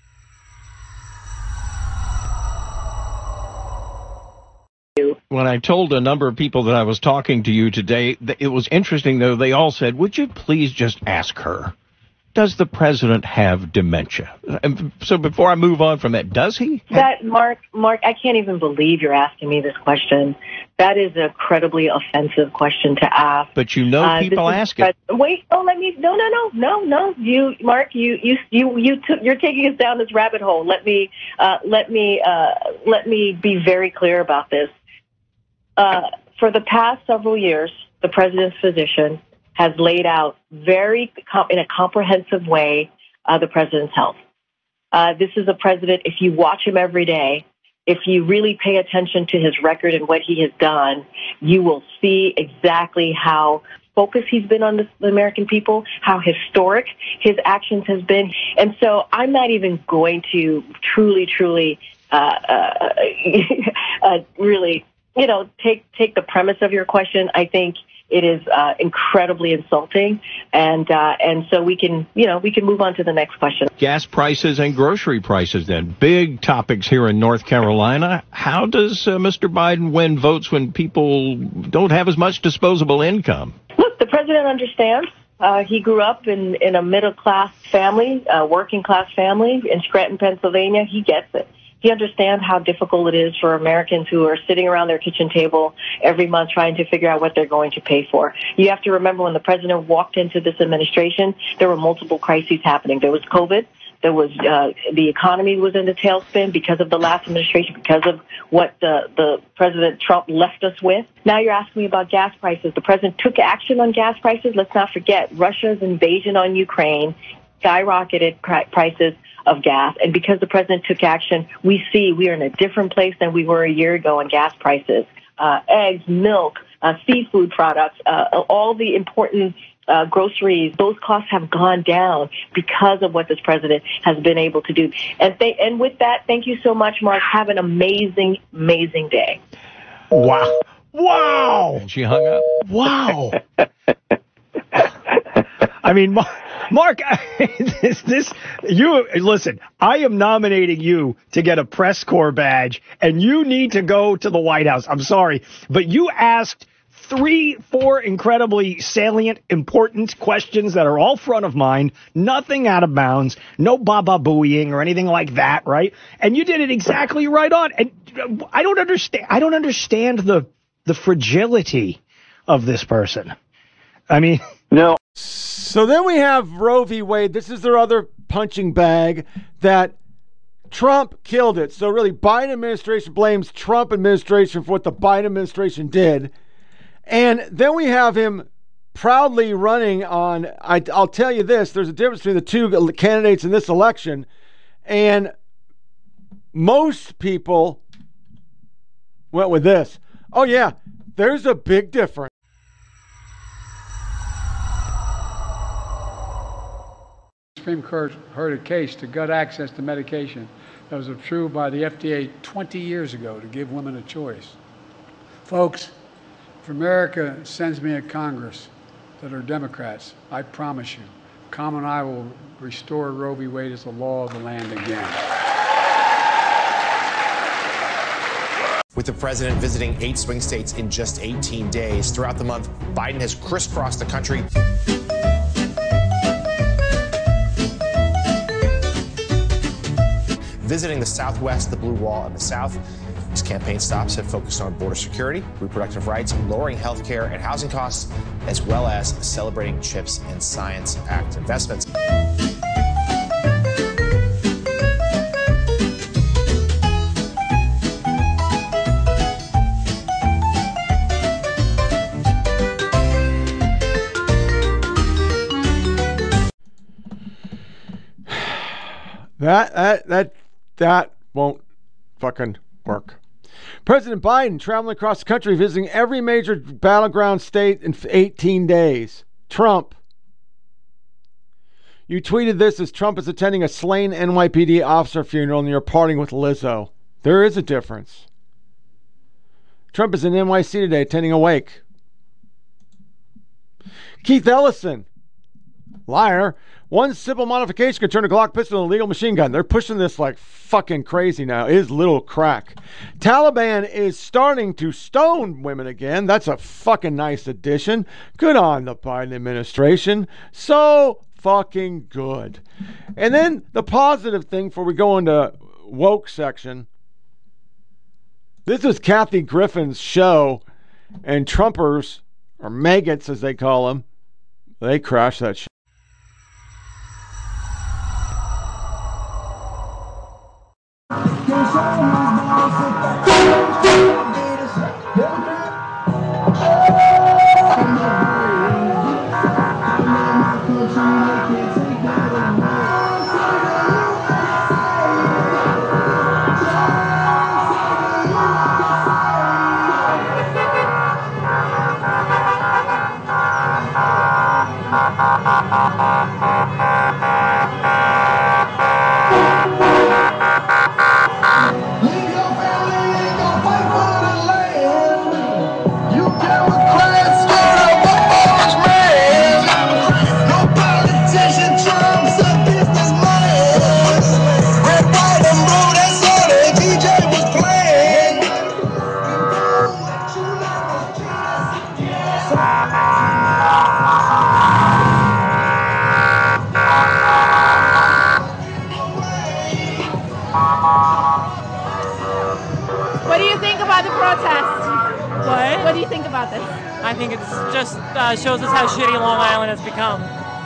When I told a number of people that I was talking to you today, it was interesting, though. They all said, would you please just ask her, does the president have dementia? And so before I move on from that, does he? Mark, I can't even believe you're asking me this question. That is an incredibly offensive question to ask. But you know people ask it. Wait, no. You, Mark, you're taking us down this rabbit hole. Let me be very clear about this. For the past several years, the president's physician has laid out in a comprehensive way the president's health. This is a president, if you watch him every day, if you really pay attention to his record and what he has done, you will see exactly how focused he's been on the American people, how historic his actions has been. And so I'm not even going to truly, really, take the premise of your question. I think it is incredibly insulting, and so we can move on to the next question. Gas prices and grocery prices, then big topics here in North Carolina. How does Mr. Biden win votes when people don't have as much disposable income? Look, the president understands. He grew up in a middle-class family, working-class family in Scranton, Pennsylvania. He gets it. He understands how difficult it is for Americans who are sitting around their kitchen table every month trying to figure out what they're going to pay for. You have to remember when the president walked into this administration, there were multiple crises happening. There was COVID. There was the economy was in the tailspin because of the last administration, because of what the President Trump left us with. Now you're asking me about gas prices. The president took action on gas prices. Let's not forget Russia's invasion on Ukraine skyrocketed prices of gas. And because the president took action, we are in a different place than we were a year ago on gas prices. Eggs, milk, seafood products, all the important groceries, those costs have gone down because of what this president has been able to do. And with that, thank you so much, Mark. Have an amazing, amazing day. Wow. She hung up. Wow. I mean, Mark, listen, I am nominating you to get a press corps badge, and you need to go to the White House. I'm sorry, but you asked 3-4 incredibly salient, important questions that are all front of mind, nothing out of bounds, no baba booeying or anything like that, right? And you did it exactly right on. And I don't understand the fragility of this person. I mean, no. So then we have Roe v. Wade. This is their other punching bag that Trump killed it. So really, Biden administration blames Trump administration for what the Biden administration did. And then we have him proudly running on, I'll tell you this, there's a difference between the two candidates in this election. And most people went with this. Oh, yeah, there's a big difference. Supreme Court heard a case to gut access to medication that was approved by the FDA 20 years ago to give women a choice. Folks, if America sends me a Congress that are Democrats, I promise you, Tom and I will restore Roe v. Wade as the law of the land again. With the president visiting 8 swing states in just 18 days, throughout the month, Biden has crisscrossed the country. Visiting the Southwest, the Blue Wall, and the South. His campaign stops have focused on border security, reproductive rights, lowering health care and housing costs, as well as celebrating CHIPS and Science Act investments. That won't fucking work. President Biden traveling across the country, visiting every major battleground state in 18 days. Trump. You tweeted this as Trump is attending a slain NYPD officer funeral and you're partying with Lizzo. There is a difference. Trump is in NYC today attending a wake. Keith Ellison. Liar. One simple modification can turn a Glock pistol into a legal machine gun. They're pushing this like fucking crazy now. It is little crack. Taliban is starting to stone women again. That's a fucking nice addition. Good on the Biden administration. So fucking good. And then the positive thing before we go into woke section. This is Kathy Griffin's show, and Trumpers, or maggots as they call them, they crashed that shit. What do you think about the protest? What do you think about this? I think it's just shows us how shitty Long Island has become.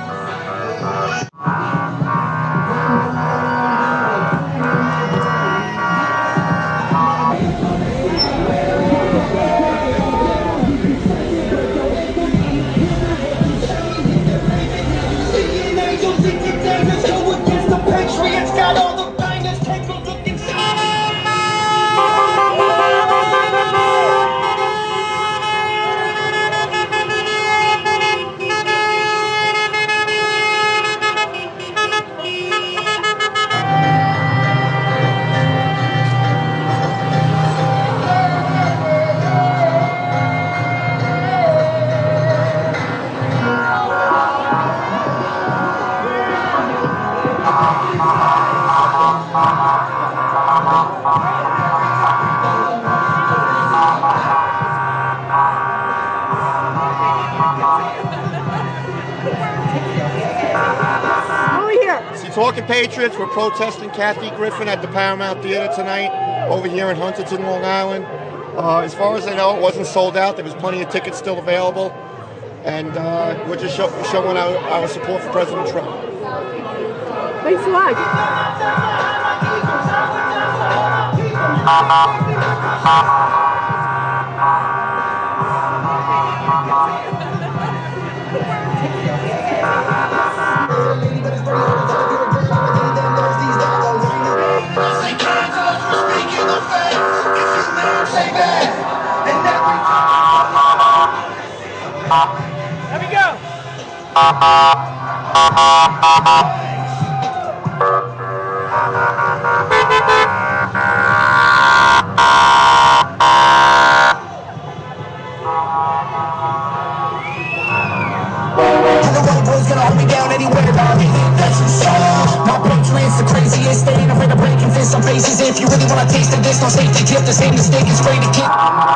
Talking Patriots, we're protesting Kathy Griffin at the Paramount Theater tonight over here in Huntington, Long Island. As far as I know, it wasn't sold out. There was plenty of tickets still available. And we're just showing our support for President Trump. Thanks a lot. There we go. God's gonna hold me down anywhere, dog. That's for sure. My blood trains the craziest. They ain't afraid of breaking fists on faces. If you really wanna taste of this, don't stay the gift. The same mistake is great to kick.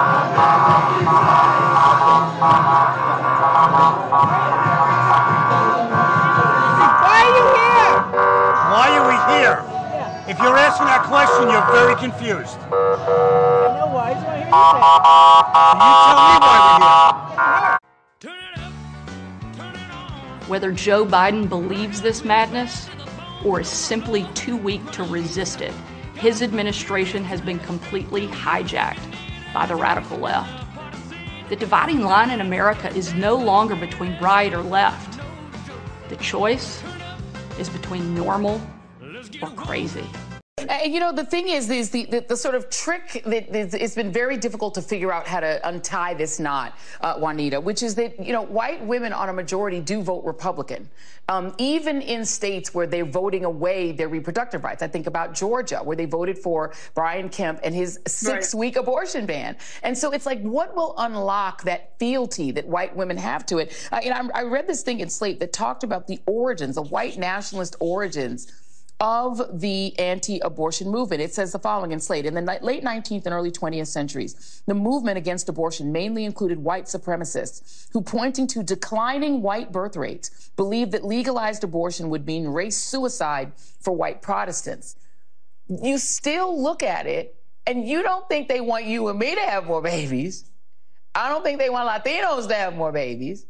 Why are we here? If you're asking that question, you're very confused. I know why. I just want to hear you say it. You tell me why we're here. Whether Joe Biden believes this madness or is simply too weak to resist it, his administration has been completely hijacked by the radical left. The dividing line in America is no longer between right or left. The choice is between normal or crazy. And you know, the thing is the sort of trick that it's been very difficult to figure out how to untie this knot, Juanita, which is that, you know, white women on a majority do vote Republican, even in states where they're voting away their reproductive rights. I think about Georgia, where they voted for Brian Kemp and his 6-week abortion ban. And so it's like, what will unlock that fealty that white women have to it? I read this thing in Slate that talked about the origins, the white nationalist origins of the anti-abortion movement. It says the following in Slate. In the late 19th and early 20th centuries, the movement against abortion mainly included white supremacists who, pointing to declining white birth rates, believed that legalized abortion would mean race suicide for white Protestants. You still look at it, and you don't think they want you and me to have more babies. I don't think they want Latinos to have more babies.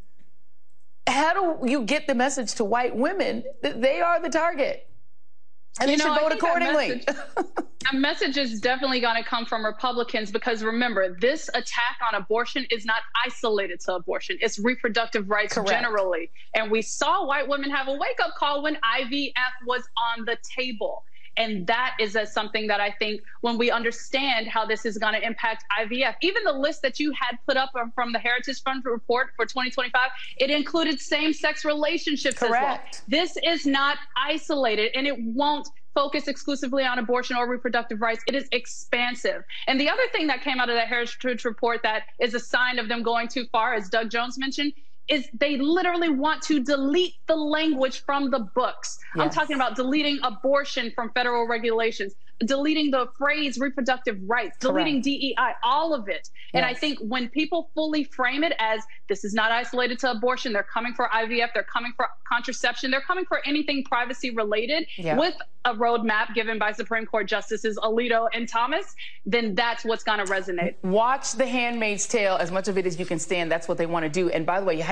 How do you get the message to white women that they are the target? And they should vote accordingly. A message is definitely going to come from Republicans because remember, this attack on abortion is not isolated to abortion. It's reproductive rights generally. And we saw white women have a wake-up call when IVF was on the table. And that is something that I think when we understand how this is going to impact IVF, even the list that you had put up from the Heritage Fund report for 2025, it included same-sex relationships as well. This is not isolated, and it won't focus exclusively on abortion or reproductive rights. It is expansive. And the other thing that came out of that Heritage report that is a sign of them going too far, as Doug Jones mentioned, is they literally want to delete the language from the books. Yes. I'm talking about deleting abortion from federal regulations, deleting the phrase reproductive rights, deleting DEI, all of it. Yes. And I think when people fully frame it as this is not isolated to abortion, they're coming for IVF, they're coming for contraception, they're coming for anything privacy related with a roadmap given by Supreme Court Justices Alito and Thomas, then that's what's going to resonate. Watch The Handmaid's Tale as much of it as you can stand. That's what they want to do. And by the way,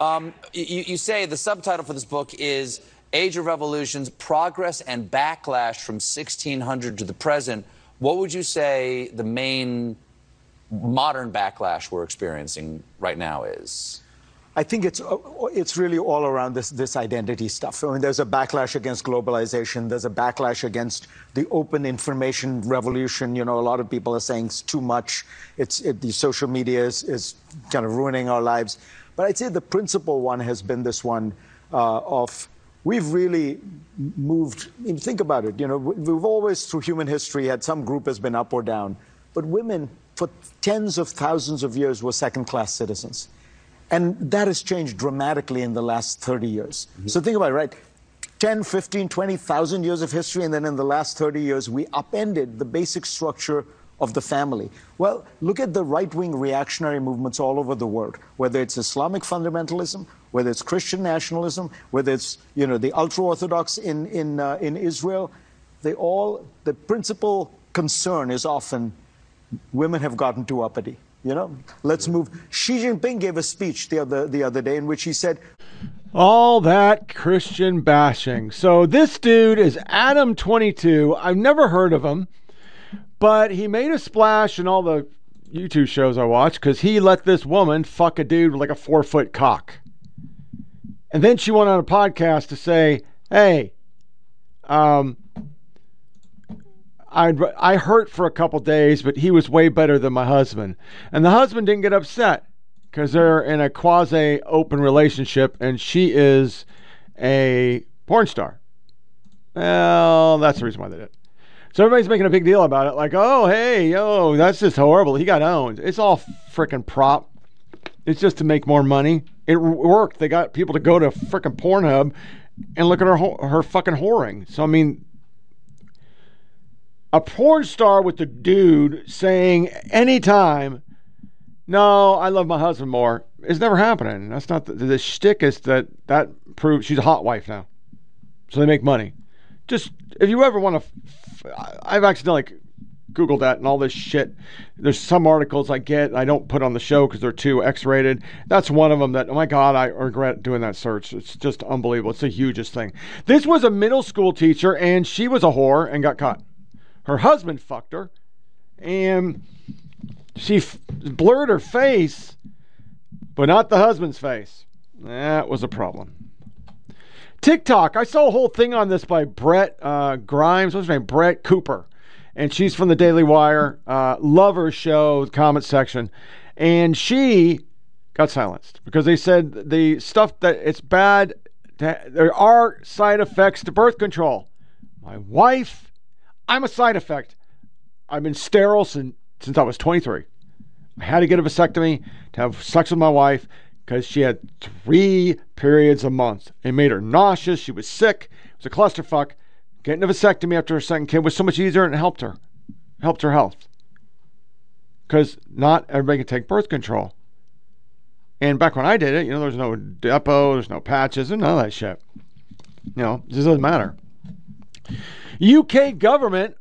you say the subtitle for this book is Age of Revolutions, Progress and Backlash from 1600 to the Present. What would you say the main modern backlash we're experiencing right now is? I think it's really all around this identity stuff. I mean, there's a backlash against globalization. There's a backlash against the open information revolution. You know, a lot of people are saying it's too much. The social media is kind of ruining our lives. But I'd say the principal one has been this one of we've really moved. I mean, think about it. You know, we've always, through human history, had some group has been up or down. But women, for tens of thousands of years, were second-class citizens. And that has changed dramatically in the last 30 years. Mm-hmm. So think about it, right? 10, 15, 20,000 years of history, and then in the last 30 years, we upended the basic structure of the family. Well, look at the right-wing reactionary movements all over the world, whether it's Islamic fundamentalism, whether it's Christian nationalism, whether it's, you know, the ultra-Orthodox in Israel. The principal concern is often women have gotten too uppity. You know, let's move. Xi Jinping gave a speech the other day in which he said, all that Christian bashing. So this dude is Adam22. I've never heard of him, but he made a splash in all the YouTube shows I watch because he let this woman fuck a dude with like a 4-foot cock. And then she went on a podcast to say, hey, I hurt for a couple days, but he was way better than my husband. And the husband didn't get upset because they're in a quasi-open relationship and she is a porn star. Well, that's the reason why they did it. So everybody's making a big deal about it. Like, oh, hey, yo, that's just horrible. He got owned. It's all freaking prop. It's just to make more money. It worked. They got people to go to frickin' Pornhub and look at her fucking whoring. So, I mean, a porn star with the dude saying anytime, no, I love my husband more, is never happening. That's not the shtick is that proves she's a hot wife now. So they make money. Just, if you ever want to, I've accidentally Googled that and all this shit. There's some articles I get, I don't put on the show because they're too X-rated. That's one of them that, oh my God, I regret doing that search. It's just unbelievable. It's the hugest thing. This was a middle school teacher and she was a whore and got caught. Her husband fucked her and she blurred her face, but not the husband's face. That was a problem. TikTok. I saw a whole thing on this by Brett Grimes. What's her name? Brett Cooper. And she's from the Daily Wire. Love her show, comment section. And she got silenced because they said the stuff that it's bad. There are side effects to birth control. My wife, I'm a side effect. I've been sterile since I was 23. I had to get a vasectomy to have sex with my wife because she had 3 periods a month. It made her nauseous. She was sick. It was a clusterfuck. Getting a vasectomy after her second kid was so much easier and it helped her. Helped her health. Because not everybody can take birth control. And back when I did it, there's no depot, there's no patches, and none of that shit. It just doesn't matter. UK government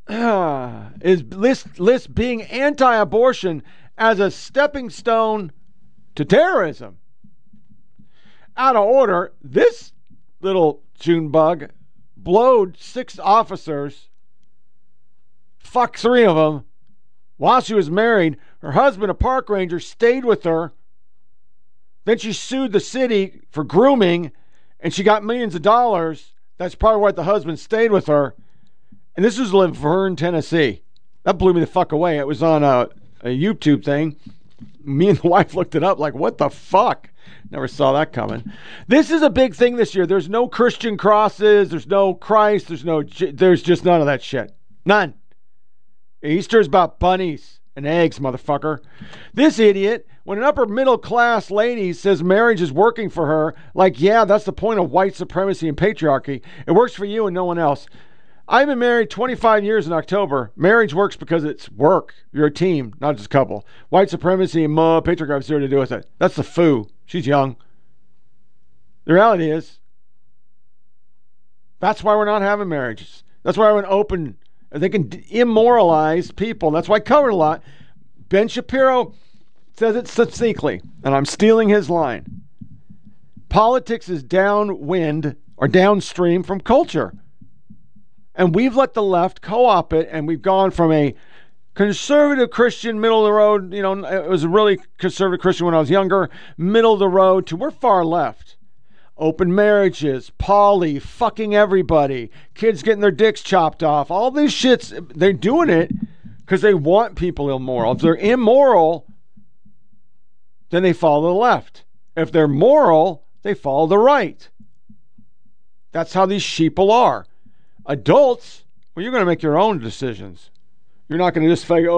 lists being anti-abortion as a stepping stone to terrorism. Out of order, this little June bug blowed 6 officers, fucked 3 of them, while she was married. Her husband, a park ranger, stayed with her. Then she sued the city for grooming, and she got millions of dollars. That's probably why the husband stayed with her. And this was Laverne, Tennessee. That blew me the fuck away. It was on a YouTube thing. Me and the wife looked it up like, what the fuck? Never saw that coming. This is a big thing this year. There's no Christian crosses. There's no Christ. There's just none of that shit. None. Easter's about bunnies and eggs, motherfucker. This idiot, when an upper middle class lady says marriage is working for her, like, yeah, that's the point of white supremacy and patriarchy. It works for you and no one else. I've been married 25 years in October. Marriage works because it's work. You're a team, not just a couple. White supremacy and patriarchy have zero to do with it. That's the foo. She's young. The reality is, that's why we're not having marriages. That's why we're open. They can immoralize people. That's why I covered a lot. Ben Shapiro says it succinctly, and I'm stealing his line. Politics is downwind or downstream from culture. And we've let the left co-op it, and we've gone from a conservative Christian, middle of the road, it was a really conservative Christian when I was younger, middle of the road, to we're far left. Open marriages, poly, fucking everybody, kids getting their dicks chopped off, all these shits, they're doing it because they want people immoral. If they're immoral, then they follow the left. If they're moral, they follow the right. That's how these sheeple are. Adults, well, you're going to make your own decisions. You're not going to just say,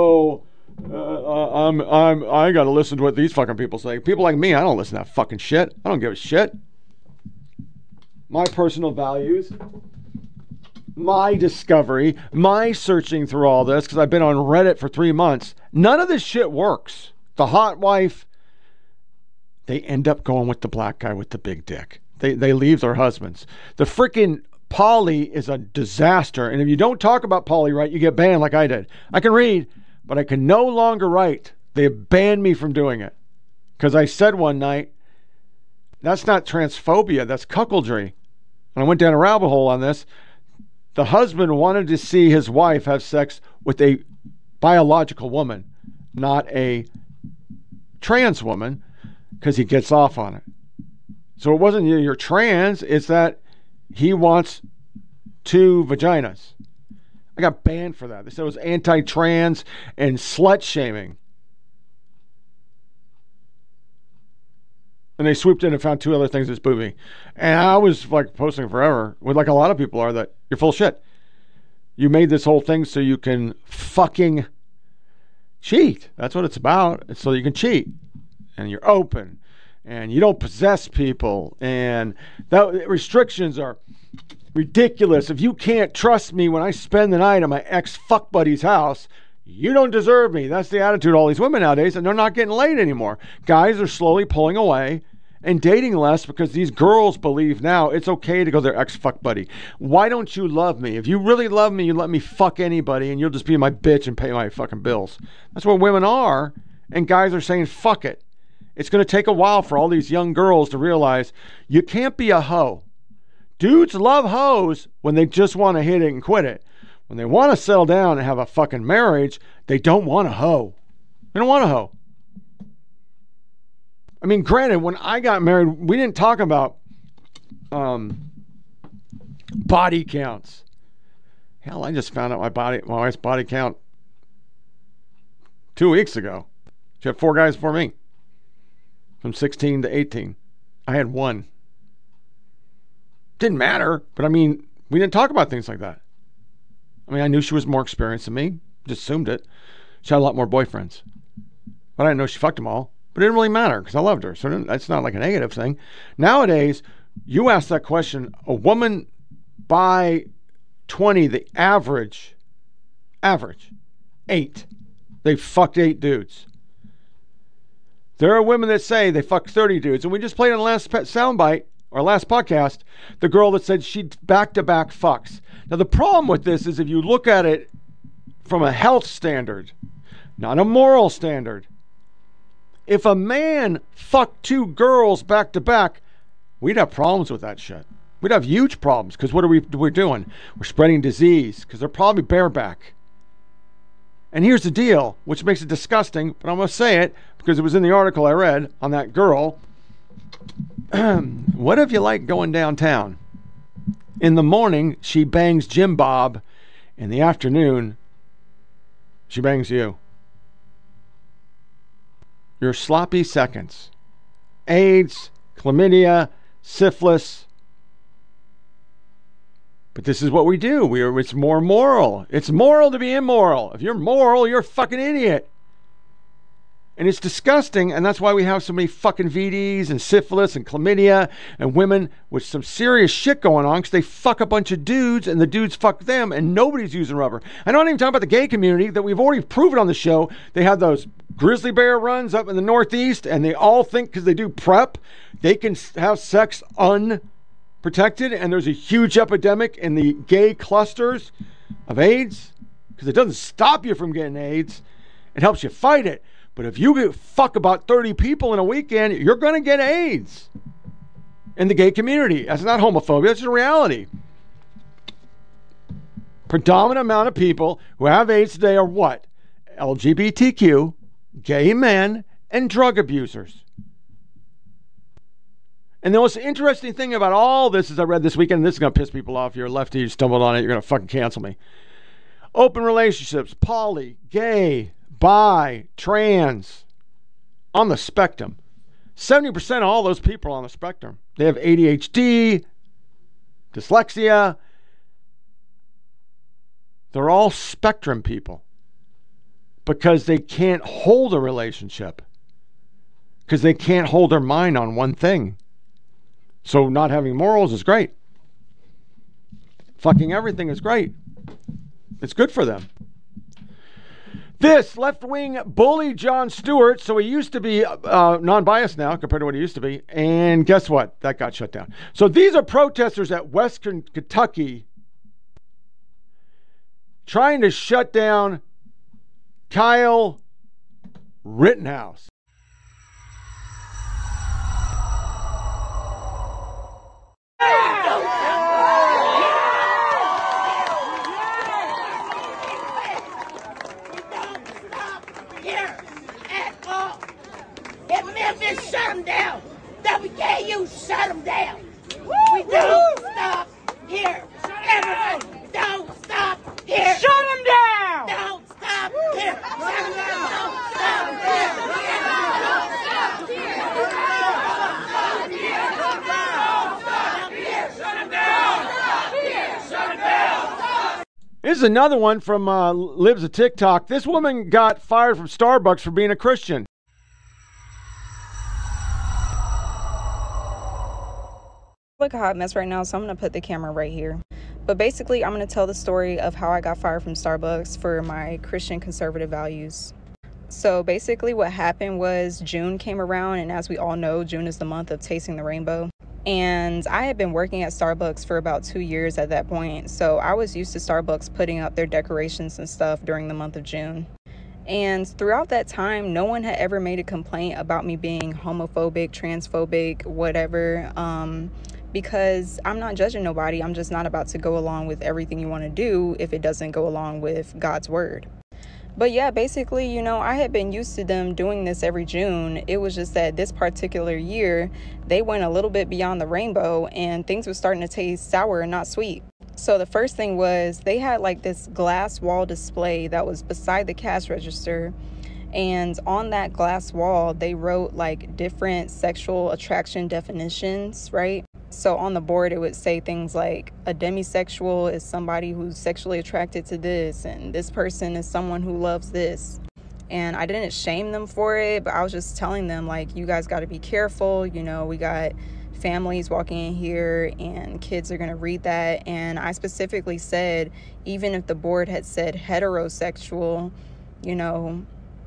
I got to listen to what these fucking people say. People like me, I don't listen to that fucking shit. I don't give a shit. My personal values, my discovery, my searching through all this, because I've been on Reddit for 3 months. None of this shit works. The hot wife, they end up going with the black guy with the big dick. They leave their husbands. The freaking poly is a disaster. And if you don't talk about poly right, you get banned like I did. I can read, but I can no longer write. They banned me from doing it. Because I said one night, that's not transphobia, that's cuckoldry. And I went down a rabbit hole on this. The husband wanted to see his wife have sex with a biological woman, not a trans woman, because he gets off on it. So it wasn't you're trans, it's that he wants 2 vaginas. I got banned for that. They said it was anti-trans and slut-shaming. And they swooped in and found 2 other things that's booed me. And I was like posting forever, with like a lot of people are, that you're full of shit. You made this whole thing so you can fucking cheat. That's what it's about. It's so you can cheat. And you're open. and you don't possess people, and that restrictions are ridiculous. If you can't trust me when I spend the night at my ex-fuck buddy's house, you don't deserve me. That's the attitude of all these women nowadays, and they're not getting laid anymore. Guys are slowly pulling away and dating less because these girls believe now it's okay to go to their ex-fuck buddy. Why don't you love me? If you really love me, you let me fuck anybody, and you'll just be my bitch and pay my fucking bills. That's what women are, and guys are saying fuck it. It's going to take a while for all these young girls to realize you can't be a hoe. Dudes love hoes when they just want to hit it and quit it. When they want to settle down and have a fucking marriage, they don't want a hoe. They don't want a hoe. I mean, granted, when I got married, we didn't talk about body counts. Hell, I just found out my wife's body count 2 weeks ago. She had 4 guys before me. From 16 to 18. I had 1. Didn't matter, but I mean, we didn't talk about things like that. I mean, I knew she was more experienced than me. Just assumed it. She had a lot more boyfriends. But I didn't know she fucked them all. But it didn't really matter because I loved her. So that's not like a negative thing. Nowadays, you ask that question, a woman by 20, the average, 8. They fucked 8 dudes. There are women that say they fucked 30 dudes. And we just played on the last soundbite, or last podcast, the girl that said she back-to-back fucks. Now, the problem with this is if you look at it from a health standard, not a moral standard, if a man fucked 2 girls back-to-back, we'd have problems with that shit. We'd have huge problems because what are we're doing? We're spreading disease because they're probably bareback. And here's the deal, which makes it disgusting, but I'm going to say it because it was in the article I read on that girl. What if you like going downtown? In the morning, she bangs Jim Bob. In the afternoon, she bangs you. Your sloppy seconds. AIDS, chlamydia, syphilis. But this is what we do. It's more moral. It's moral to be immoral. If you're moral, you're a fucking idiot. And it's disgusting, and that's why we have so many fucking VDs and syphilis and chlamydia and women with some serious shit going on because they fuck a bunch of dudes and the dudes fuck them and nobody's using rubber. I don't even talk about the gay community that we've already proven on the show. They have those grizzly bear runs up in the Northeast, and they all think because they do PrEP, they can have sex unprotected, and there's a huge epidemic in the gay clusters of AIDS because it doesn't stop you from getting AIDS. It helps you fight it. But if you fuck about 30 people in a weekend, you're going to get AIDS in the gay community. That's not homophobia. That's a reality. Predominant amount of people who have AIDS today are what? LGBTQ, gay men, and drug abusers. And the most interesting thing about all this is I read this weekend, and this is going to piss people off. You're a lefty, you stumbled on it, you're going to fucking cancel me. Open relationships, poly, gay, bi, trans, on the spectrum. 70% of all those people are on the spectrum. They have ADHD, dyslexia. They're all spectrum people because they can't hold a relationship because they can't hold their mind on one thing. So not having morals is great. Fucking everything is great. It's good for them. This left-wing bully Jon Stewart, so he used to be non-biased now compared to what he used to be, and guess what? That got shut down. So these are protesters at Western Kentucky trying to shut down Kyle Rittenhouse. Shut them down. WKU, shut them down. We don't stop here. Everybody, don't stop here. Shut them down. Don't stop here. Shut them down. Don't stop here. Don't stop here. Shut them down. Shut them down. This is another one from Libs of TikTok. This woman got fired from Starbucks for being a Christian. Like a hot mess right now, so I'm going to put the camera right here. But basically, I'm going to tell the story of how I got fired from Starbucks for my Christian conservative values. So basically what happened was June came around, and as we all know, June is the month of tasting the rainbow. And I had been working at Starbucks for about 2 years at that point, so I was used to Starbucks putting up their decorations and stuff during the month of June. And throughout that time, no one had ever made a complaint about me being homophobic, transphobic, whatever, because I'm not judging nobody. I'm just not about to go along with everything you want to do if it doesn't go along with God's word. But yeah, basically, you know, I had been used to them doing this every June. It was just that this particular year, they went a little bit beyond the rainbow and things were starting to taste sour and not sweet. So the first thing was they had like this glass wall display that was beside the cash register. And on that glass wall, they wrote like different sexual attraction definitions, right? So on the board, it would say things like a demisexual is somebody who's sexually attracted to this, and this person is someone who loves this. And I didn't shame them for it, but I was just telling them, like, you guys got to be careful. You know, we got families walking in here and kids are going to read that. And I specifically said, even if the board had said heterosexual, you know,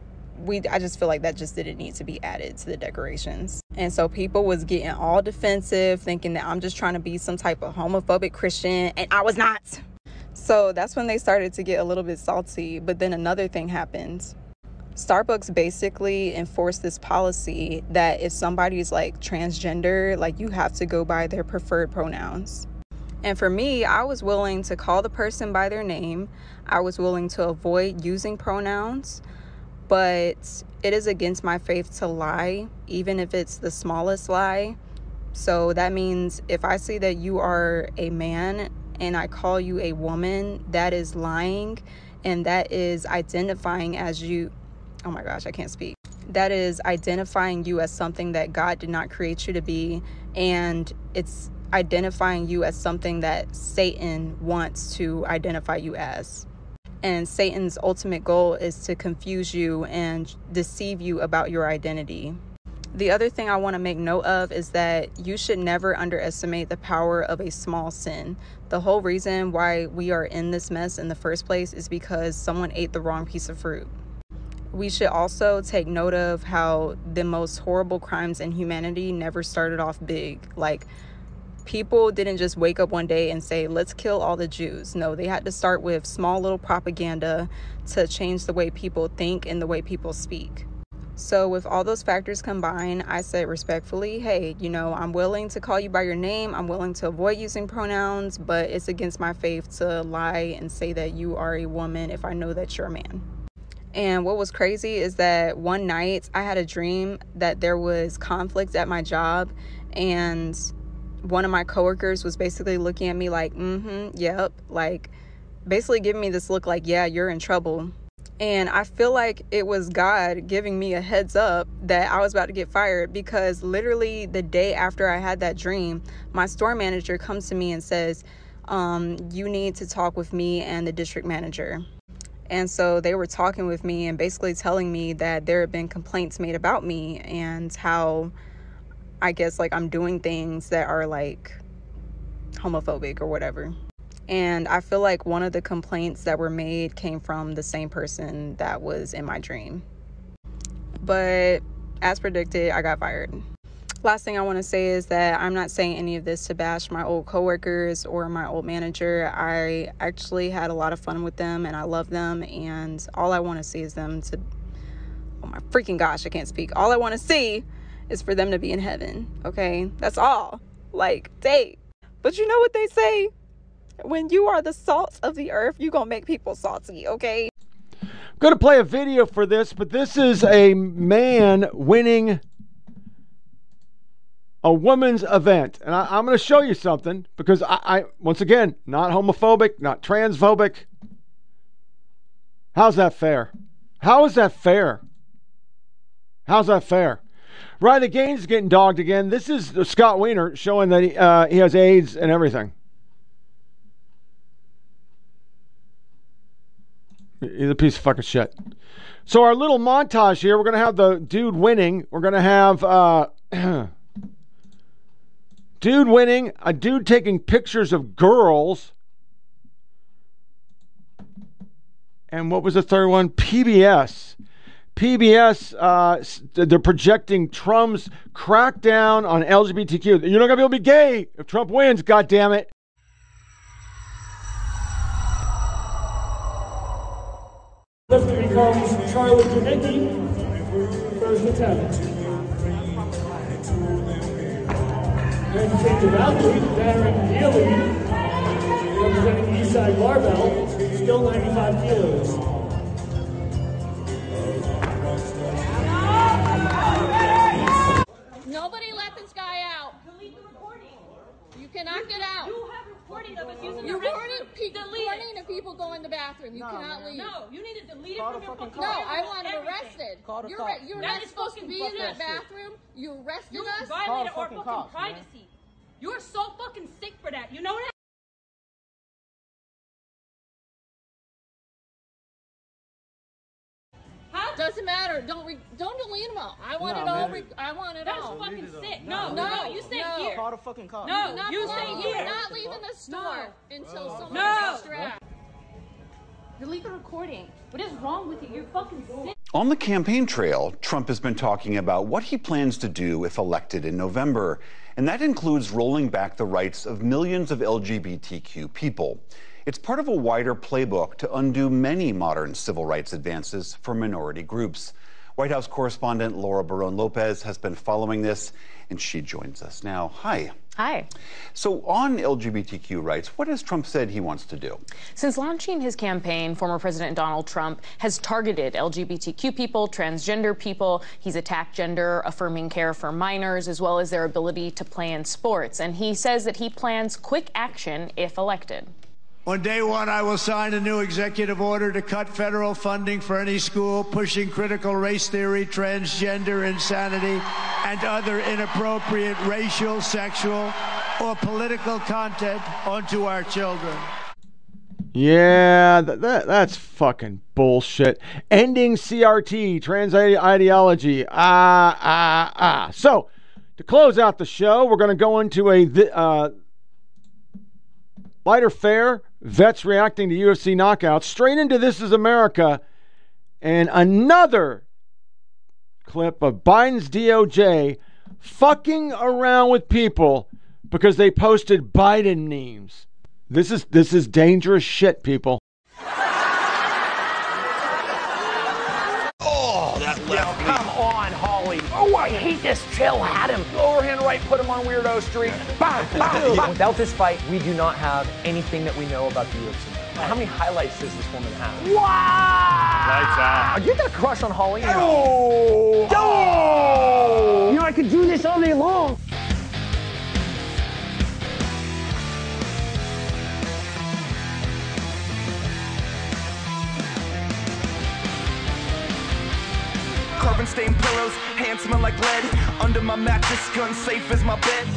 I just feel like that just didn't need to be added to the decorations. And so people was getting all defensive, thinking that I'm just trying to be some type of homophobic Christian, and I was not. So that's when they started to get a little bit salty. But then another thing happened. Starbucks basically enforced this policy that if somebody's like transgender, like you have to go by their preferred pronouns. And for me, I was willing to call the person by their name. I was willing to avoid using pronouns. But it is against my faith to lie, even if it's the smallest lie. So that means if I see that you are a man and I call you a woman, that is lying, and that is identifying as you. Oh my gosh, I can't speak. That is identifying you as something that God did not create you to be, and it's identifying you as something that Satan wants to identify you as. And Satan's ultimate goal is to confuse you and deceive you about your identity. The other thing I want to make note of is that you should never underestimate the power of a small sin. The whole reason why we are in this mess in the first place is because someone ate the wrong piece of fruit. We should also take note of how the most horrible crimes in humanity never started off big. Like, people didn't just wake up one day and say, let's kill all the Jews. No, they had to start with small little propaganda to change the way people think and the way people speak. So with all those factors combined, I said respectfully, hey, you know, I'm willing to call you by your name. I'm willing to avoid using pronouns, but it's against my faith to lie and say that you are a woman if I know that you're a man. And what was crazy is that one night I had a dream that there was conflict at my job, and one of my coworkers was basically looking at me like, yep, like basically giving me this look like, yeah, you're in trouble. And I feel like it was God giving me a heads up that I was about to get fired, because literally the day after I had that dream, my store manager comes to me and says, you need to talk with me and the district manager. And so they were talking with me and basically telling me that there had been complaints made about me and how I guess like I'm doing things that are like homophobic or whatever. And I feel like one of the complaints that were made came from the same person that was in my dream. But as predicted, I got fired. Last thing I want to say is that I'm not saying any of this to bash my old coworkers or my old manager. I actually had a lot of fun with them and I love them, and all I want to see is them to, oh my freaking gosh, I can't speak. All I want to see is for them to be in heaven, okay? That's all. Like, dang. But you know what they say? When you are the salt of the earth, you're going to make people salty, okay? I'm going to play a video for this, but this is a man winning a women's event. And I'm going to show you something, because I once again, not homophobic, not transphobic. How's that fair? How is that fair? How's that fair? Riley Gaines is getting dogged again. This is Scott Wiener showing that he has AIDS and everything. He's a piece of fucking shit. So our little montage here, we're going to have the dude winning. We're going to have dude winning, a dude taking pictures of girls, and what was the third one? PBS, they're projecting Trump's crackdown on LGBTQ. You're not going to be able to be gay if Trump wins, goddammit. Lifter becomes Charlie Janicki, first attempt. And change of athlete, Darren Neely, representing Eastside Barbell, still 95 kilos. Nobody let this guy out. Delete the recording. You cannot get out. You have recording of us using the restroom. Recording of people go in the bathroom. You cannot leave. No, you need to delete it from your phone. No, I want him arrested. You're not supposed to be in that bathroom. You arrested us. You violated our fucking privacy. You're so fucking sick for that. You know that? Doesn't matter. Don't delete them all. I want it all. I want it all. That's fucking sick. No, you stay here. Call the fucking cop. No, you stay here. You're not leaving the store until someone gets strapped. Delete the recording. What is wrong with you? You're fucking sick. On the campaign trail, Trump has been talking about what he plans to do if elected in November, and that includes rolling back the rights of millions of LGBTQ people. It's part of a wider playbook to undo many modern civil rights advances for minority groups. White House correspondent Laura Barron Lopez has been following this, and she joins us now. Hi. Hi. So on LGBTQ rights, what has Trump said he wants to do? Since launching his campaign, former President Donald Trump has targeted LGBTQ people, transgender people. He's attacked gender-affirming care for minors, as well as their ability to play in sports. And he says that he plans quick action if elected. On day one, I will sign a new executive order to cut federal funding for any school pushing critical race theory, transgender insanity, and other inappropriate racial, sexual, or political content onto our children. Yeah, that's fucking bullshit. Ending CRT, trans ideology. So, to close out the show, we're going to go into a lighter fare. Vets reacting to UFC knockouts. Straight into This Is America. And another clip of Biden's DOJ fucking around with people because they posted Biden memes. This is dangerous shit, people. Oh, that left knee. Come on, Holly. Oh, I hate this. Chill, had him. Overhand right, put him on Weirdo Street. Without this fight, we do not have anything that we know about the UFC. How many highlights does this woman have? Wow! Lights out. Are you gonna crush on Holly? Oh! Oh! You know, I could do this all day long. Carbon stained pillows, hands smell like lead. Under my mattress, gun safe as my bed.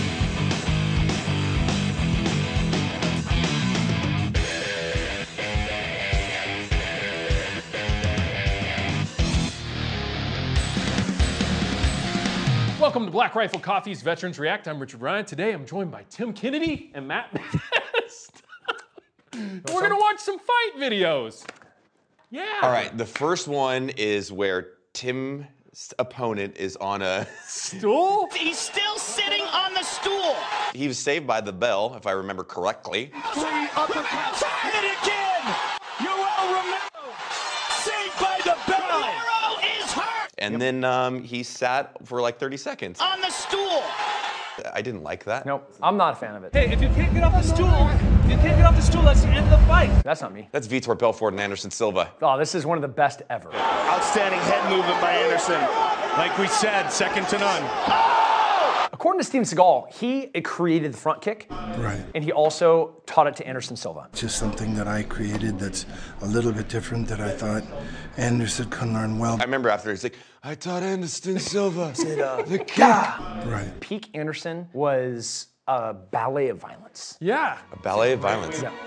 Welcome to Black Rifle Coffee's Veterans React. I'm Richard Ryan. Today I'm joined by Tim Kennedy and Matt Best. We're gonna watch some fight videos. Yeah. All right, the first one is where Tim's opponent is on a stool. He's still sitting on the stool. He was saved by the bell, if I remember correctly. Try it again. Yoel Romero, saved by the bell. Romero is hurt. And then he sat for like 30 seconds. On the stool. I didn't like that. Nope, I'm not a fan of it. Hey, if you can't get off the stool, that's the end of the fight. That's not me. That's Vitor Belfort and Anderson Silva. Oh, this is one of the best ever. Outstanding head movement by Anderson. Like we said, second to none. According to Steven Seagal, he created the front kick. Right. And he also taught it to Anderson Silva. Just something that I created that's a little bit different that I thought Anderson could learn well. I remember after he's like, I taught Anderson Silva the kick. Right. Peak Anderson was a ballet of violence. Yeah. A ballet of violence. Yeah.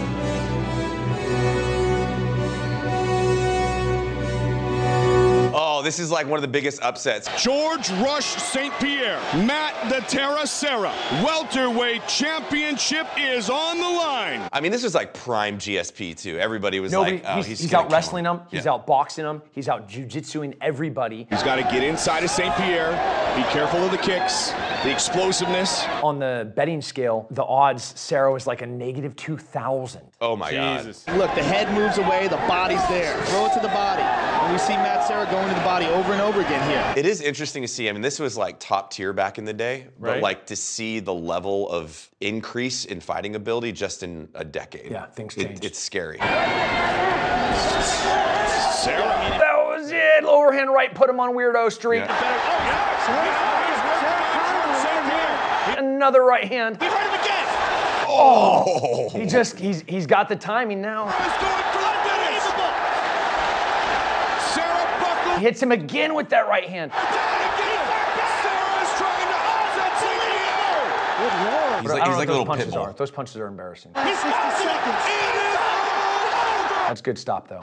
Oh, Oh, this is like one of the biggest upsets. George Rush St. Pierre, Matt the Terra Serra, welterweight championship is on the line. I mean, this was like prime GSP too. Everybody was Nobody, like, oh, he's out wrestling him. He's out boxing him. He's out jujitsuing everybody. He's got to get inside of St. Pierre. Be careful of the kicks, the explosiveness. On the betting scale, the odds, Serra was like a negative 2,000. Oh my Jesus. God. Look, the head moves away, the body's there. Throw it to the body. And we see Matt Serra going to the body over and over again here. It is interesting to see. I mean, this was like top tier back in the day, but like to see the level of increase in fighting ability just in a decade. Yeah, things changed. It's scary. Serra. That was it. Overhand right, put him on Weirdo Street. Another right hand. We heard him again. Oh! He's got the timing now. He hits him again with that right hand. He's like a little pit bull. Those punches are embarrassing. 60 seconds. That's good stop though.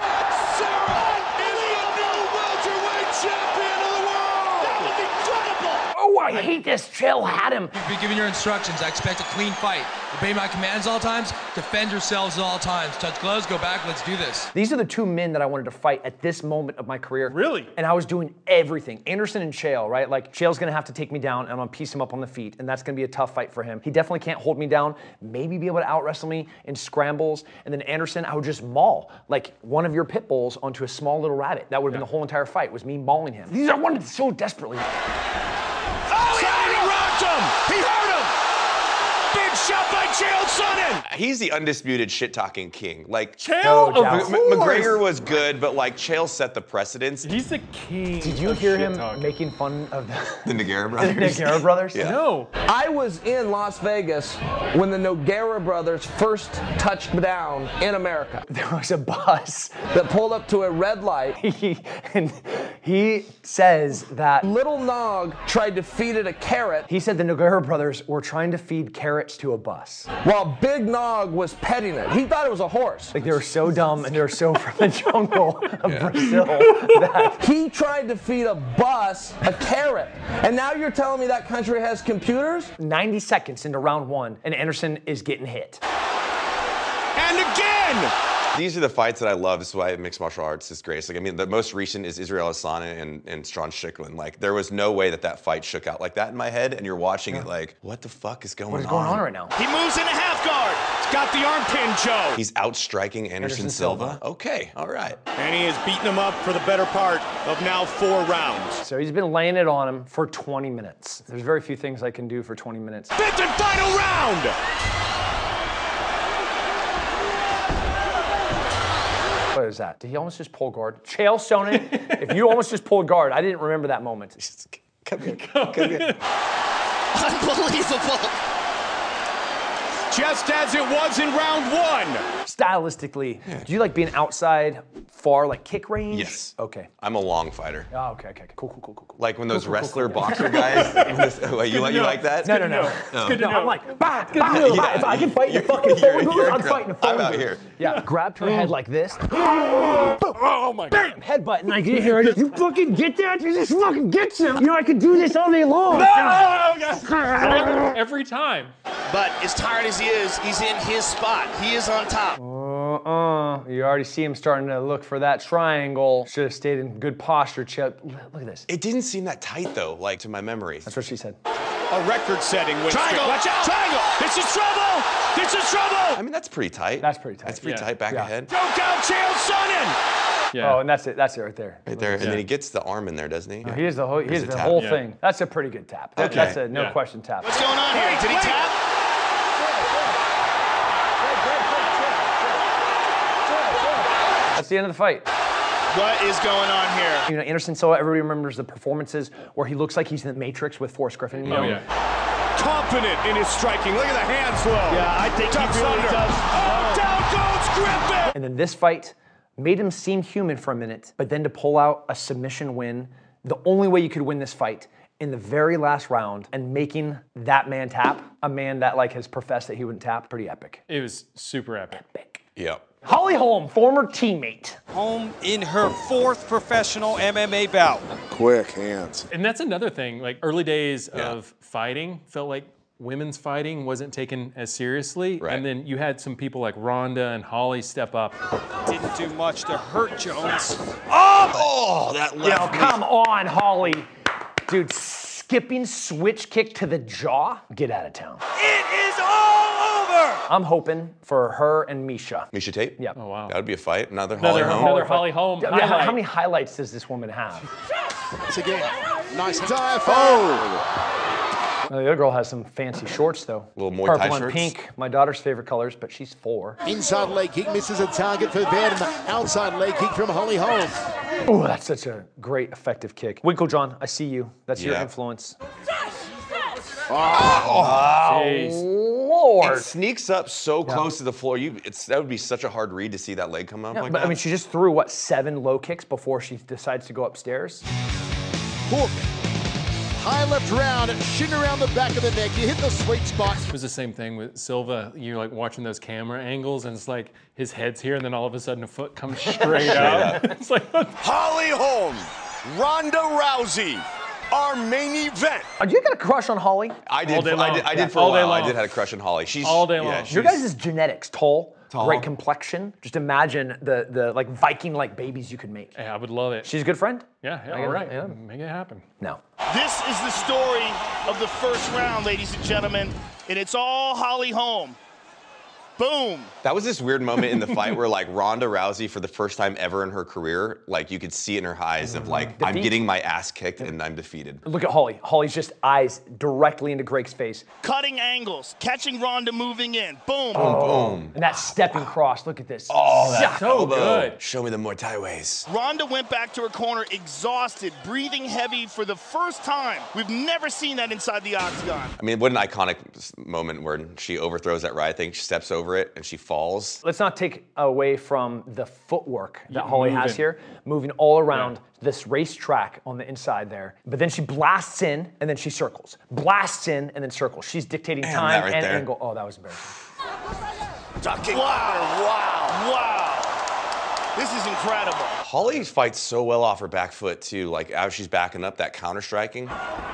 Oh, I hate this. Chael had him. You've been giving your instructions. I expect a clean fight. Obey my commands all times. Defend yourselves at all times. Touch gloves, go back, let's do this. These are the two men that I wanted to fight at this moment of my career. Really? And I was doing everything. Anderson and Chael, right? Like, Chael's gonna have to take me down, and I'm gonna piece him up on the feet, and that's gonna be a tough fight for him. He definitely can't hold me down, maybe be able to out-wrestle me in scrambles, and then Anderson, I would just maul, like one of your pit bulls onto a small little rabbit. That would have been the whole entire fight, was me mauling him. These I wanted so desperately. He hurt him! Big shot by Chael Sonnen! He's the undisputed shit-talking king. Like, Chael, McGregor was good, but like, Chael set the precedence. He's the king. Did you hear him making fun of the Nogueira brothers? The Nogueira brothers? Yeah. No. I was in Las Vegas when the Nogueira brothers first touched down in America. There was a bus that pulled up to a red light. He says that Little Nog tried to feed it a carrot. He said the Nogueira brothers were trying to feed carrots to a bus. While Big Nog was petting it. He thought it was a horse. Like, they were so dumb and they were so from the jungle of Brazil that he tried to feed a bus a carrot. And now you're telling me that country has computers? 90 seconds into round one, and Anderson is getting hit. And again! These are the fights that I love. This is why mixed martial arts is great. Like, I mean, the most recent is Israel Adesanya and Sean Strickland. Like, there was no way that fight shook out like that in my head, and you're watching it like, what the fuck is going on? What is going on right now? He moves into half guard. He's got the arm pin, Joe. He's outstriking Anderson Silva. Okay, all right. And he has beaten him up for the better part of now 4 rounds. So he's been laying it on him for 20 minutes. There's very few things I can do for 20 minutes. 5th and final round! What is that? Did he almost just pull guard? Chael Sonnen, if you almost just pulled guard, I didn't remember that moment. Come here. Come here. Unbelievable. Just as it was in round 1. Stylistically, do you like being outside, far, like kick range? Yes. Okay. I'm a long fighter. Oh, okay. Cool. Like when those wrestler boxer guys. You like that? No. Oh. No, I'm like, bah. If I can fight in a fucking phone booth, I'm fighting a phone booth. I'm out here. Yeah, grabbed her head like this. Oh my God. Headbutt, and I get here. You fucking get that? You just fucking get you. You know, I could do this all day long. Every time. But as tired as he is, he's in his spot. He is on top. You already see him starting to look for that triangle. Should have stayed in good posture, Chip. Look at this. It didn't seem that tight though, like to my memory. That's what she said. A record-setting win. Triangle! Watch out! Triangle! This is trouble! This is trouble! I mean, that's pretty tight. That's pretty tight. That's pretty tight back ahead. Choke out Chael Sonnen! Yeah. Oh, and that's it. That's it right there. Right there, and then he gets the arm in there, doesn't he? He is the whole. He's the whole thing. That's a pretty good tap. Okay. That's a no question tap. What's going on here? Did he tap? That's the end of the fight. What is going on here? You know, Anderson Silva, everybody remembers the performances where he looks like he's in the Matrix with Forrest Griffin. You know? Oh, yeah. Confident in his striking. Look at the hand flow. Yeah, I think he really does. Oh, down goes Griffin! And then this fight made him seem human for a minute, but then to pull out a submission win, the only way you could win this fight in the very last round and making that man tap, a man that like has professed that he wouldn't tap, pretty epic. It was super epic. Yep. Holly Holm, former teammate. Holm in her 4th professional MMA bout. Quick hands. And that's another thing, like early days of fighting felt like women's fighting wasn't taken as seriously. Right. And then you had some people like Ronda and Holly step up. Didn't do much to hurt Jones. Oh, that left Yo, come on, Holly. Dude, skipping switch kick to the jaw? Get out of town. It is all over! I'm hoping for her and Misha. Misha Tate? Yep. Oh, wow. That would be a fight. Another Holly Holm. Another Holly Holm. Yeah, how many highlights does this woman have? It's again. Nice dive. Oh! The other girl has some fancy shorts, though. Little Muay Thai Purple and shorts. pink, my daughter's favorite colors, but she's 4. Inside leg kick misses a target for Van. Outside leg kick from Holly Holm. Oh, that's such a great, effective kick. Winkle John, I see you. That's your Yeah. influence. Oh, Lord. It sneaks up so close to the floor. That would be such a hard read to see that leg come up Yeah, like but that. I mean, she just threw, 7 low kicks before she decides to go upstairs? Hook. High left round, shooting around the back of the neck. You hit the sweet spot. It was the same thing with Silva. You're like watching those camera angles, and it's like his head's here, and then all of a sudden a foot comes straight out. It's like, Holly Holm, Ronda Rousey, our main event. You got a crush on Holly? I did. All day long. I did for All a day while. long. I did have a crush on Holly. She's All day long. Yeah, Your she's- guys' genetics, tall, great complexion. Just imagine the like Viking-like babies you could make. Yeah, I would love it. She's a good friend? Yeah, I all right. yeah. Make it happen. No. This is the story of the first round, ladies and gentlemen, and it's all Holly Holm. Boom. That was this weird moment in the fight where like Ronda Rousey, for the first time ever in her career, like you could see in her eyes of like, I'm Defeat. getting my ass kicked and I'm defeated. Look at Holly. Holly's just eyes directly into Greg's face. Cutting angles, catching Ronda moving in. Boom. Boom, boom. And that stepping cross, look at this. Oh, that So elbow. good. Show me the Muay Thai ways. Ronda went back to her corner exhausted, breathing heavy for the first time. We've never seen that inside the octagon. I mean, what an iconic moment where she overthrows that right thing, she steps over it and she falls. Let's not take away from the footwork that Holly has moving. here, moving all around this racetrack on the inside there. But then she blasts in and then she circles. Blasts in and then circles. She's dictating Damn, time that right and there. angle. Oh, that was embarrassing. Ducking. Wow. This is incredible. Holly fights so well off her back foot too, like as she's backing up, that counter striking.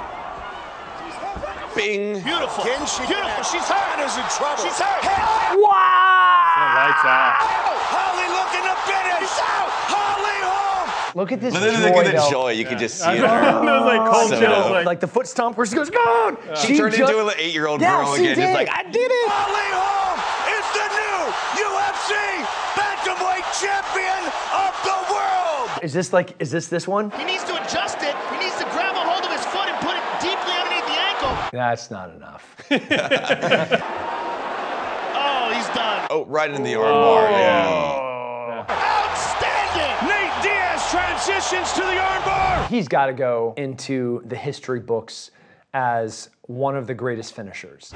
Bing. Beautiful. Beautiful. She's hurt. Is in trouble. She's hurt. Wow! Lights out. Holly looking to finish. She's out. Holly Holm. Look at this Look joy, at the though. joy. You could just see I it. know, it was like cold So chills. dope. Like, The foot stomp where she goes, God! She turned into an 8-year-old girl she again, just did. like, I did it. Holly Holm is the new UFC bantamweight champion of the world. Is this one? He needs to adjust it. He needs to grab a hold of his foot and put it deeply underneath the ankle. That's not enough. Oh, he's done. Oh, right in the arm bar. Yeah. Outstanding. Nate Diaz transitions to the armbar. He's got to go into the history books as one of the greatest finishers.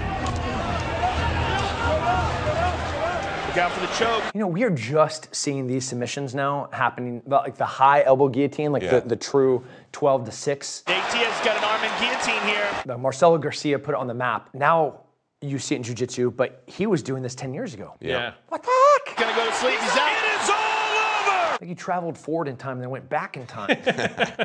Look out for the choke. You know, we are just seeing these submissions now happening, like the high elbow guillotine, like Yeah. the true 12-6. Nate Diaz got an arm in guillotine here. Marcelo Garcia put it on the map. Now you see it in jiu-jitsu, but he was doing this 10 years ago. yeah. What the heck? Gonna go to sleep. He's out. It is all over. Like he traveled forward in time and then went back in time. It's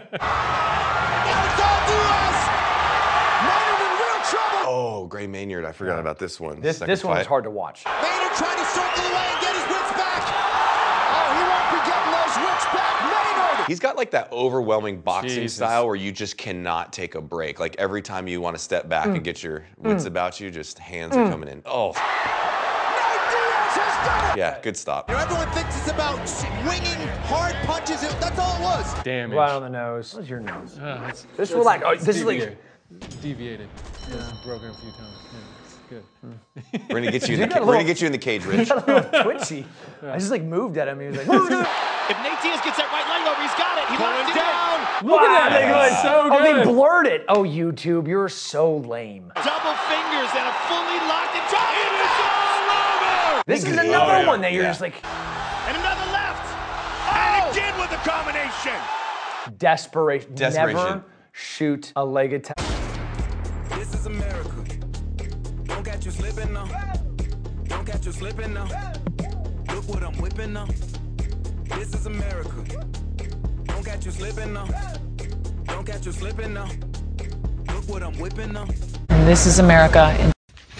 all to us. Maynard in real trouble. Oh, Gray Maynard. I forgot about this one. This Second one's fight. hard to watch. Maynard trying to circle away and get his wits back. Oh, he won't be getting those wits back. Maynard. He's got like that overwhelming boxing Jesus. style where you just cannot take a break. Like every time you want to step back and get your wits about you, just hands are coming in. Oh, Nate Diaz has done it. yeah, good stop. You know, everyone thinks it's about swinging hard punches. That's all it was. Damage. Right on the nose. What's your nose? It's- This it's- is like, oh, it's this is like, deviated. It's broken a few times. Yeah, it's good. We're gonna get you. You In the, got a we're gonna little- get you in the cage, he Rich. got a little twitchy. I just like moved at him. He was like, If Nate Diaz gets that right leg over, he's got it. He locked it down. look at that. They look so Oh, they good. blurred it. Oh, YouTube, you're so lame. Double fingers and a fully locked and drop. It is all over. This is Oh, another yeah. one that you're Yeah. just like, And another left. And again with the combination. desperation. Desperation. Never shoot a leg attack. This is America. Don't catch you slipping now. Don't catch you slipping now. Look what I'm whipping up. This is America. Don't catch you slipping now. Don't catch you slipping now. Look what I'm whipping up. And this is America.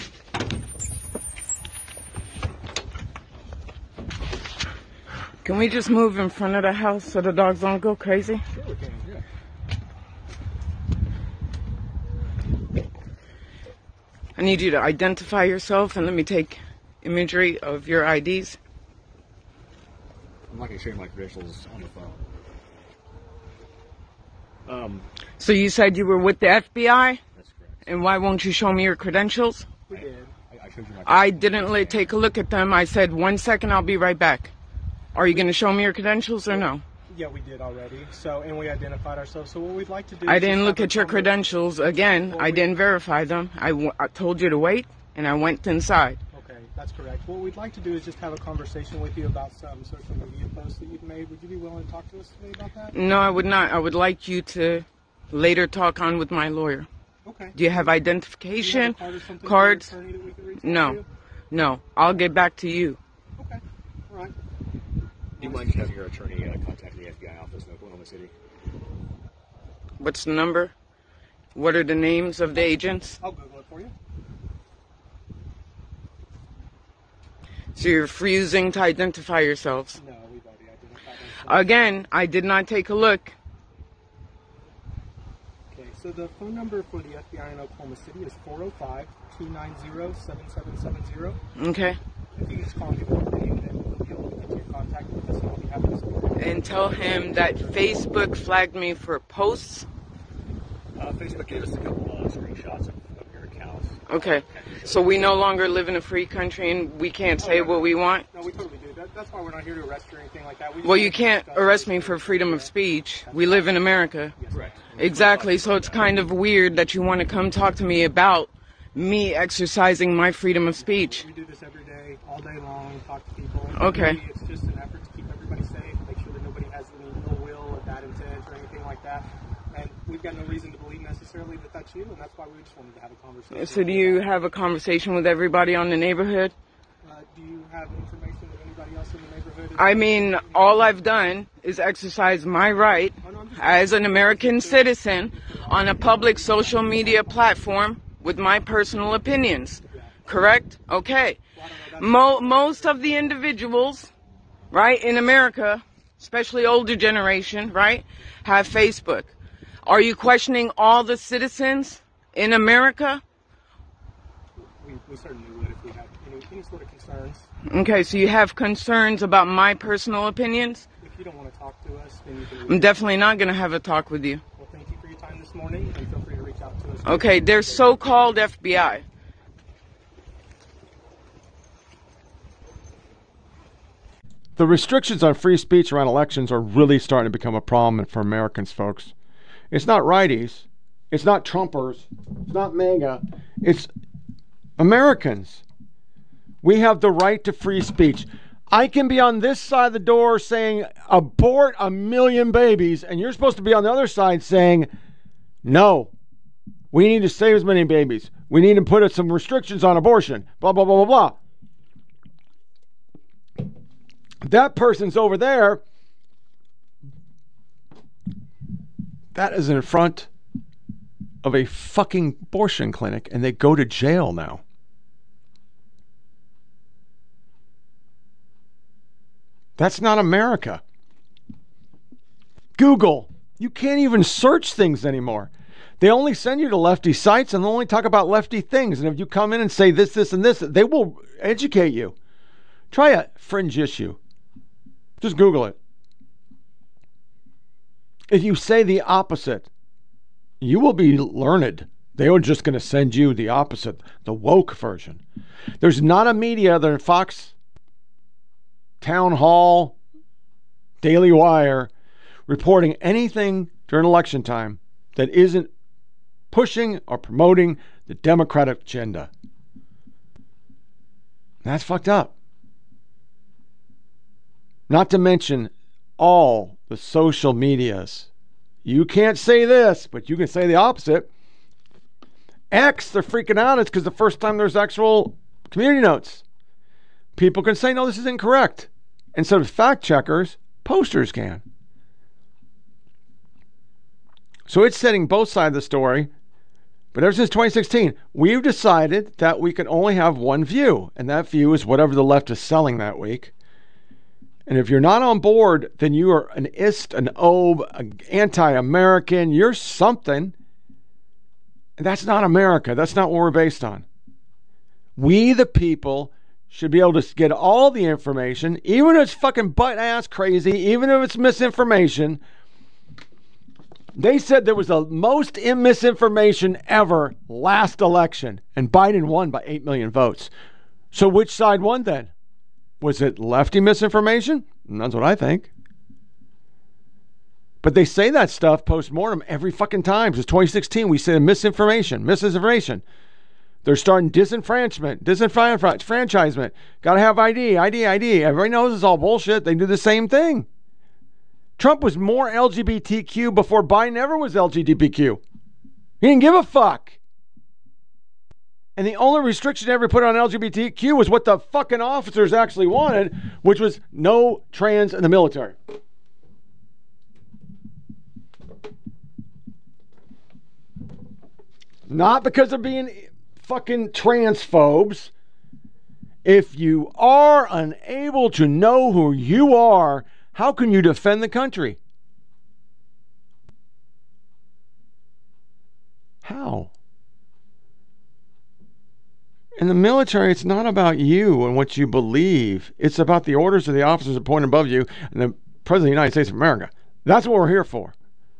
Can we just move in front of the house so the dogs don't go crazy? Sure we can, yeah. I need you to identify yourself and let me take imagery of your IDs. I'm not going to share my credentials on the phone. So you said you were with the FBI? That's correct. And why won't you show me your credentials? We did. I showed you my I didn't take a look at them. I said, 1 second, I'll be right back. Are you going to show me your credentials or no? Yeah, we did already. And we identified ourselves. So what we'd like to do I didn't look at your credentials. Again, I didn't verify them. I told you to wait, and I went inside. Okay, that's correct. What we'd like to do is just have a conversation with you about some social media posts that you've made. Would you be willing to talk to us today about that? No, I would not. I would like you to later talk on with my lawyer. Okay. Do you have identification cards? cards? No. No. I'll get back to you. Okay. All right. Do you mind just having your attorney contact the FBI office in Oklahoma City? What's the number? What are the names of the agents? I'll Google it for you. So you're refusing to identify yourselves? No, we've already identified them. Again, I did not take a look. Okay, so the phone number for the FBI in Oklahoma City is 405-290-7770. Okay. If you just call me with your name, then we'll be able to get your contact with us and I'll be happy to speak. And tell him that Facebook flagged me for posts. Facebook gave us a couple screenshots of your accounts. Okay. So we no longer live in a free country and we can't say what we want? No, we totally do. That's why we're not here to arrest you or anything like that. Well, you can't arrest me for freedom of speech. We live in America. Correct. Exactly. So it's kind of weird that you want to come talk to me about me exercising my freedom of speech. We do this every day, all day long, talk to people. Okay. Really, it's just an effort to keep everybody safe, make sure that nobody has any ill will or bad intent or anything like that. And we've got no reason to believe necessarily that that's you, and that's why we just wanted to have a conversation. So do you have a conversation with everybody on the neighborhood? Do you have information with anybody else in the neighborhood? I mean, all I've done is exercise my right as an American citizen on a public social media platform with my personal opinions. Correct? Okay. Most of the individuals, right, in America, especially older generation, right, have Facebook. Are you questioning all the citizens in America? We certainly would if we had any sort of concerns. Okay, so you have concerns about my personal opinions? If you don't want to talk to us, then you can... I'm definitely not going to have a talk with you. Well, thank you for your time this morning, and feel free to reach out to us. Okay, they're so-called FBI. The restrictions on free speech around elections are really starting to become a problem for Americans, folks. It's not righties. It's not Trumpers. It's not MAGA. It's Americans. We have the right to free speech. I can be on this side of the door saying abort 1 million babies, and you're supposed to be on the other side saying, no, we need to save as many babies. We need to put some restrictions on abortion. Blah, blah, blah, blah, blah. That person's over there. That is in front of a fucking abortion clinic, and they go to jail now. That's not America. Google. You can't even search things anymore. They only send you to lefty sites and they only talk about lefty things. And if you come in and say this, this, and this, they will educate you. Try a fringe issue. Just Google it. If you say the opposite, you will be learned. They are just going to send you the opposite, the woke version. There's not a media other than Fox, Town Hall, Daily Wire, reporting anything during election time that isn't pushing or promoting the Democratic agenda. That's fucked up. Not to mention all the social medias. You can't say this, but you can say the opposite. X, they're freaking out. It's because the first time there's actual community notes. People can say, no, this is incorrect. And so the fact checkers, posters can. So it's setting both sides of the story. But ever since 2016, we've decided that we can only have one view. And that view is whatever the left is selling that week. And if you're not on board, then you are an ist, an obe, an anti-American. You're something. And that's not America. That's not what we're based on. We, the people, should be able to get all the information, even if it's fucking butt-ass crazy, even if it's misinformation. They said there was the most misinformation ever last election, and Biden won by 8 million votes. So which side won then? Was it lefty misinformation? That's what I think. But they say that stuff post-mortem every fucking time. Since 2016, we said misinformation. They're starting disenfranchisement. Got to have ID. Everybody knows it's all bullshit. They do the same thing. Trump was more LGBTQ before Biden ever was LGBTQ. He didn't give a fuck. And the only restriction ever put on LGBTQ was what the fucking officers actually wanted, which was no trans in the military. Not because of being fucking transphobes. If you are unable to know who you are, how can you defend the country? How? In the military, it's not about you and what you believe. It's about the orders of the officers appointed above you and the President of the United States of America. That's what we're here for.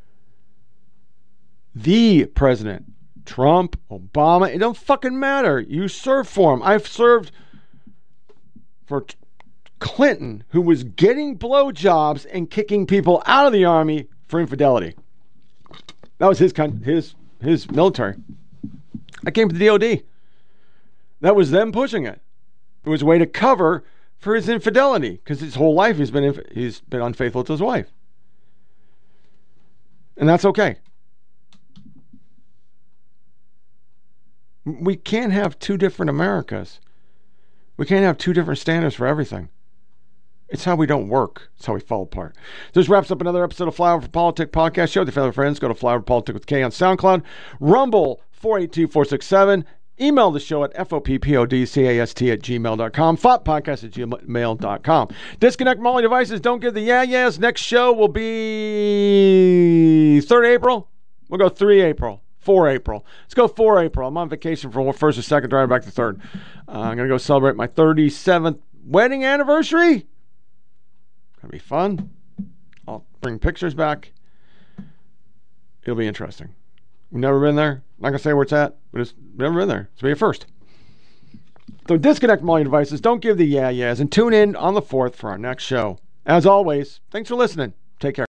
The president, Trump, Obama, it don't fucking matter. You serve for him. I've served for Clinton, who was getting blowjobs and kicking people out of the army for infidelity. That was his military. I came to the DOD. That was them pushing it. It was a way to cover for his infidelity, because his whole life he's been unfaithful to his wife. And that's okay. We can't have two different Americas. We can't have two different standards for everything. It's how we don't work. It's how we fall apart. This wraps up another episode of Flyover for Politics podcast show with your fellow friends. Go to Flyover for Politics with K on SoundCloud. Rumble 482-467. Email the show at foppodcast@gmail.com. foppodcast@gmail.com. Disconnect from all your devices. Don't give the yes. Next show will be 3rd April. We'll go 3 April. 4 April. Let's go 4 April. I'm on vacation from 1st or 2nd, driving back to 3rd. I'm going to go celebrate my 37th wedding anniversary. Going to be fun. I'll bring pictures back. It'll be interesting. We've never been there. I'm not going to say where it's at, but it's never been there. It's be a first. So disconnect from all your devices. Don't give the yes, and tune in on the 4th for our next show. As always, thanks for listening. Take care.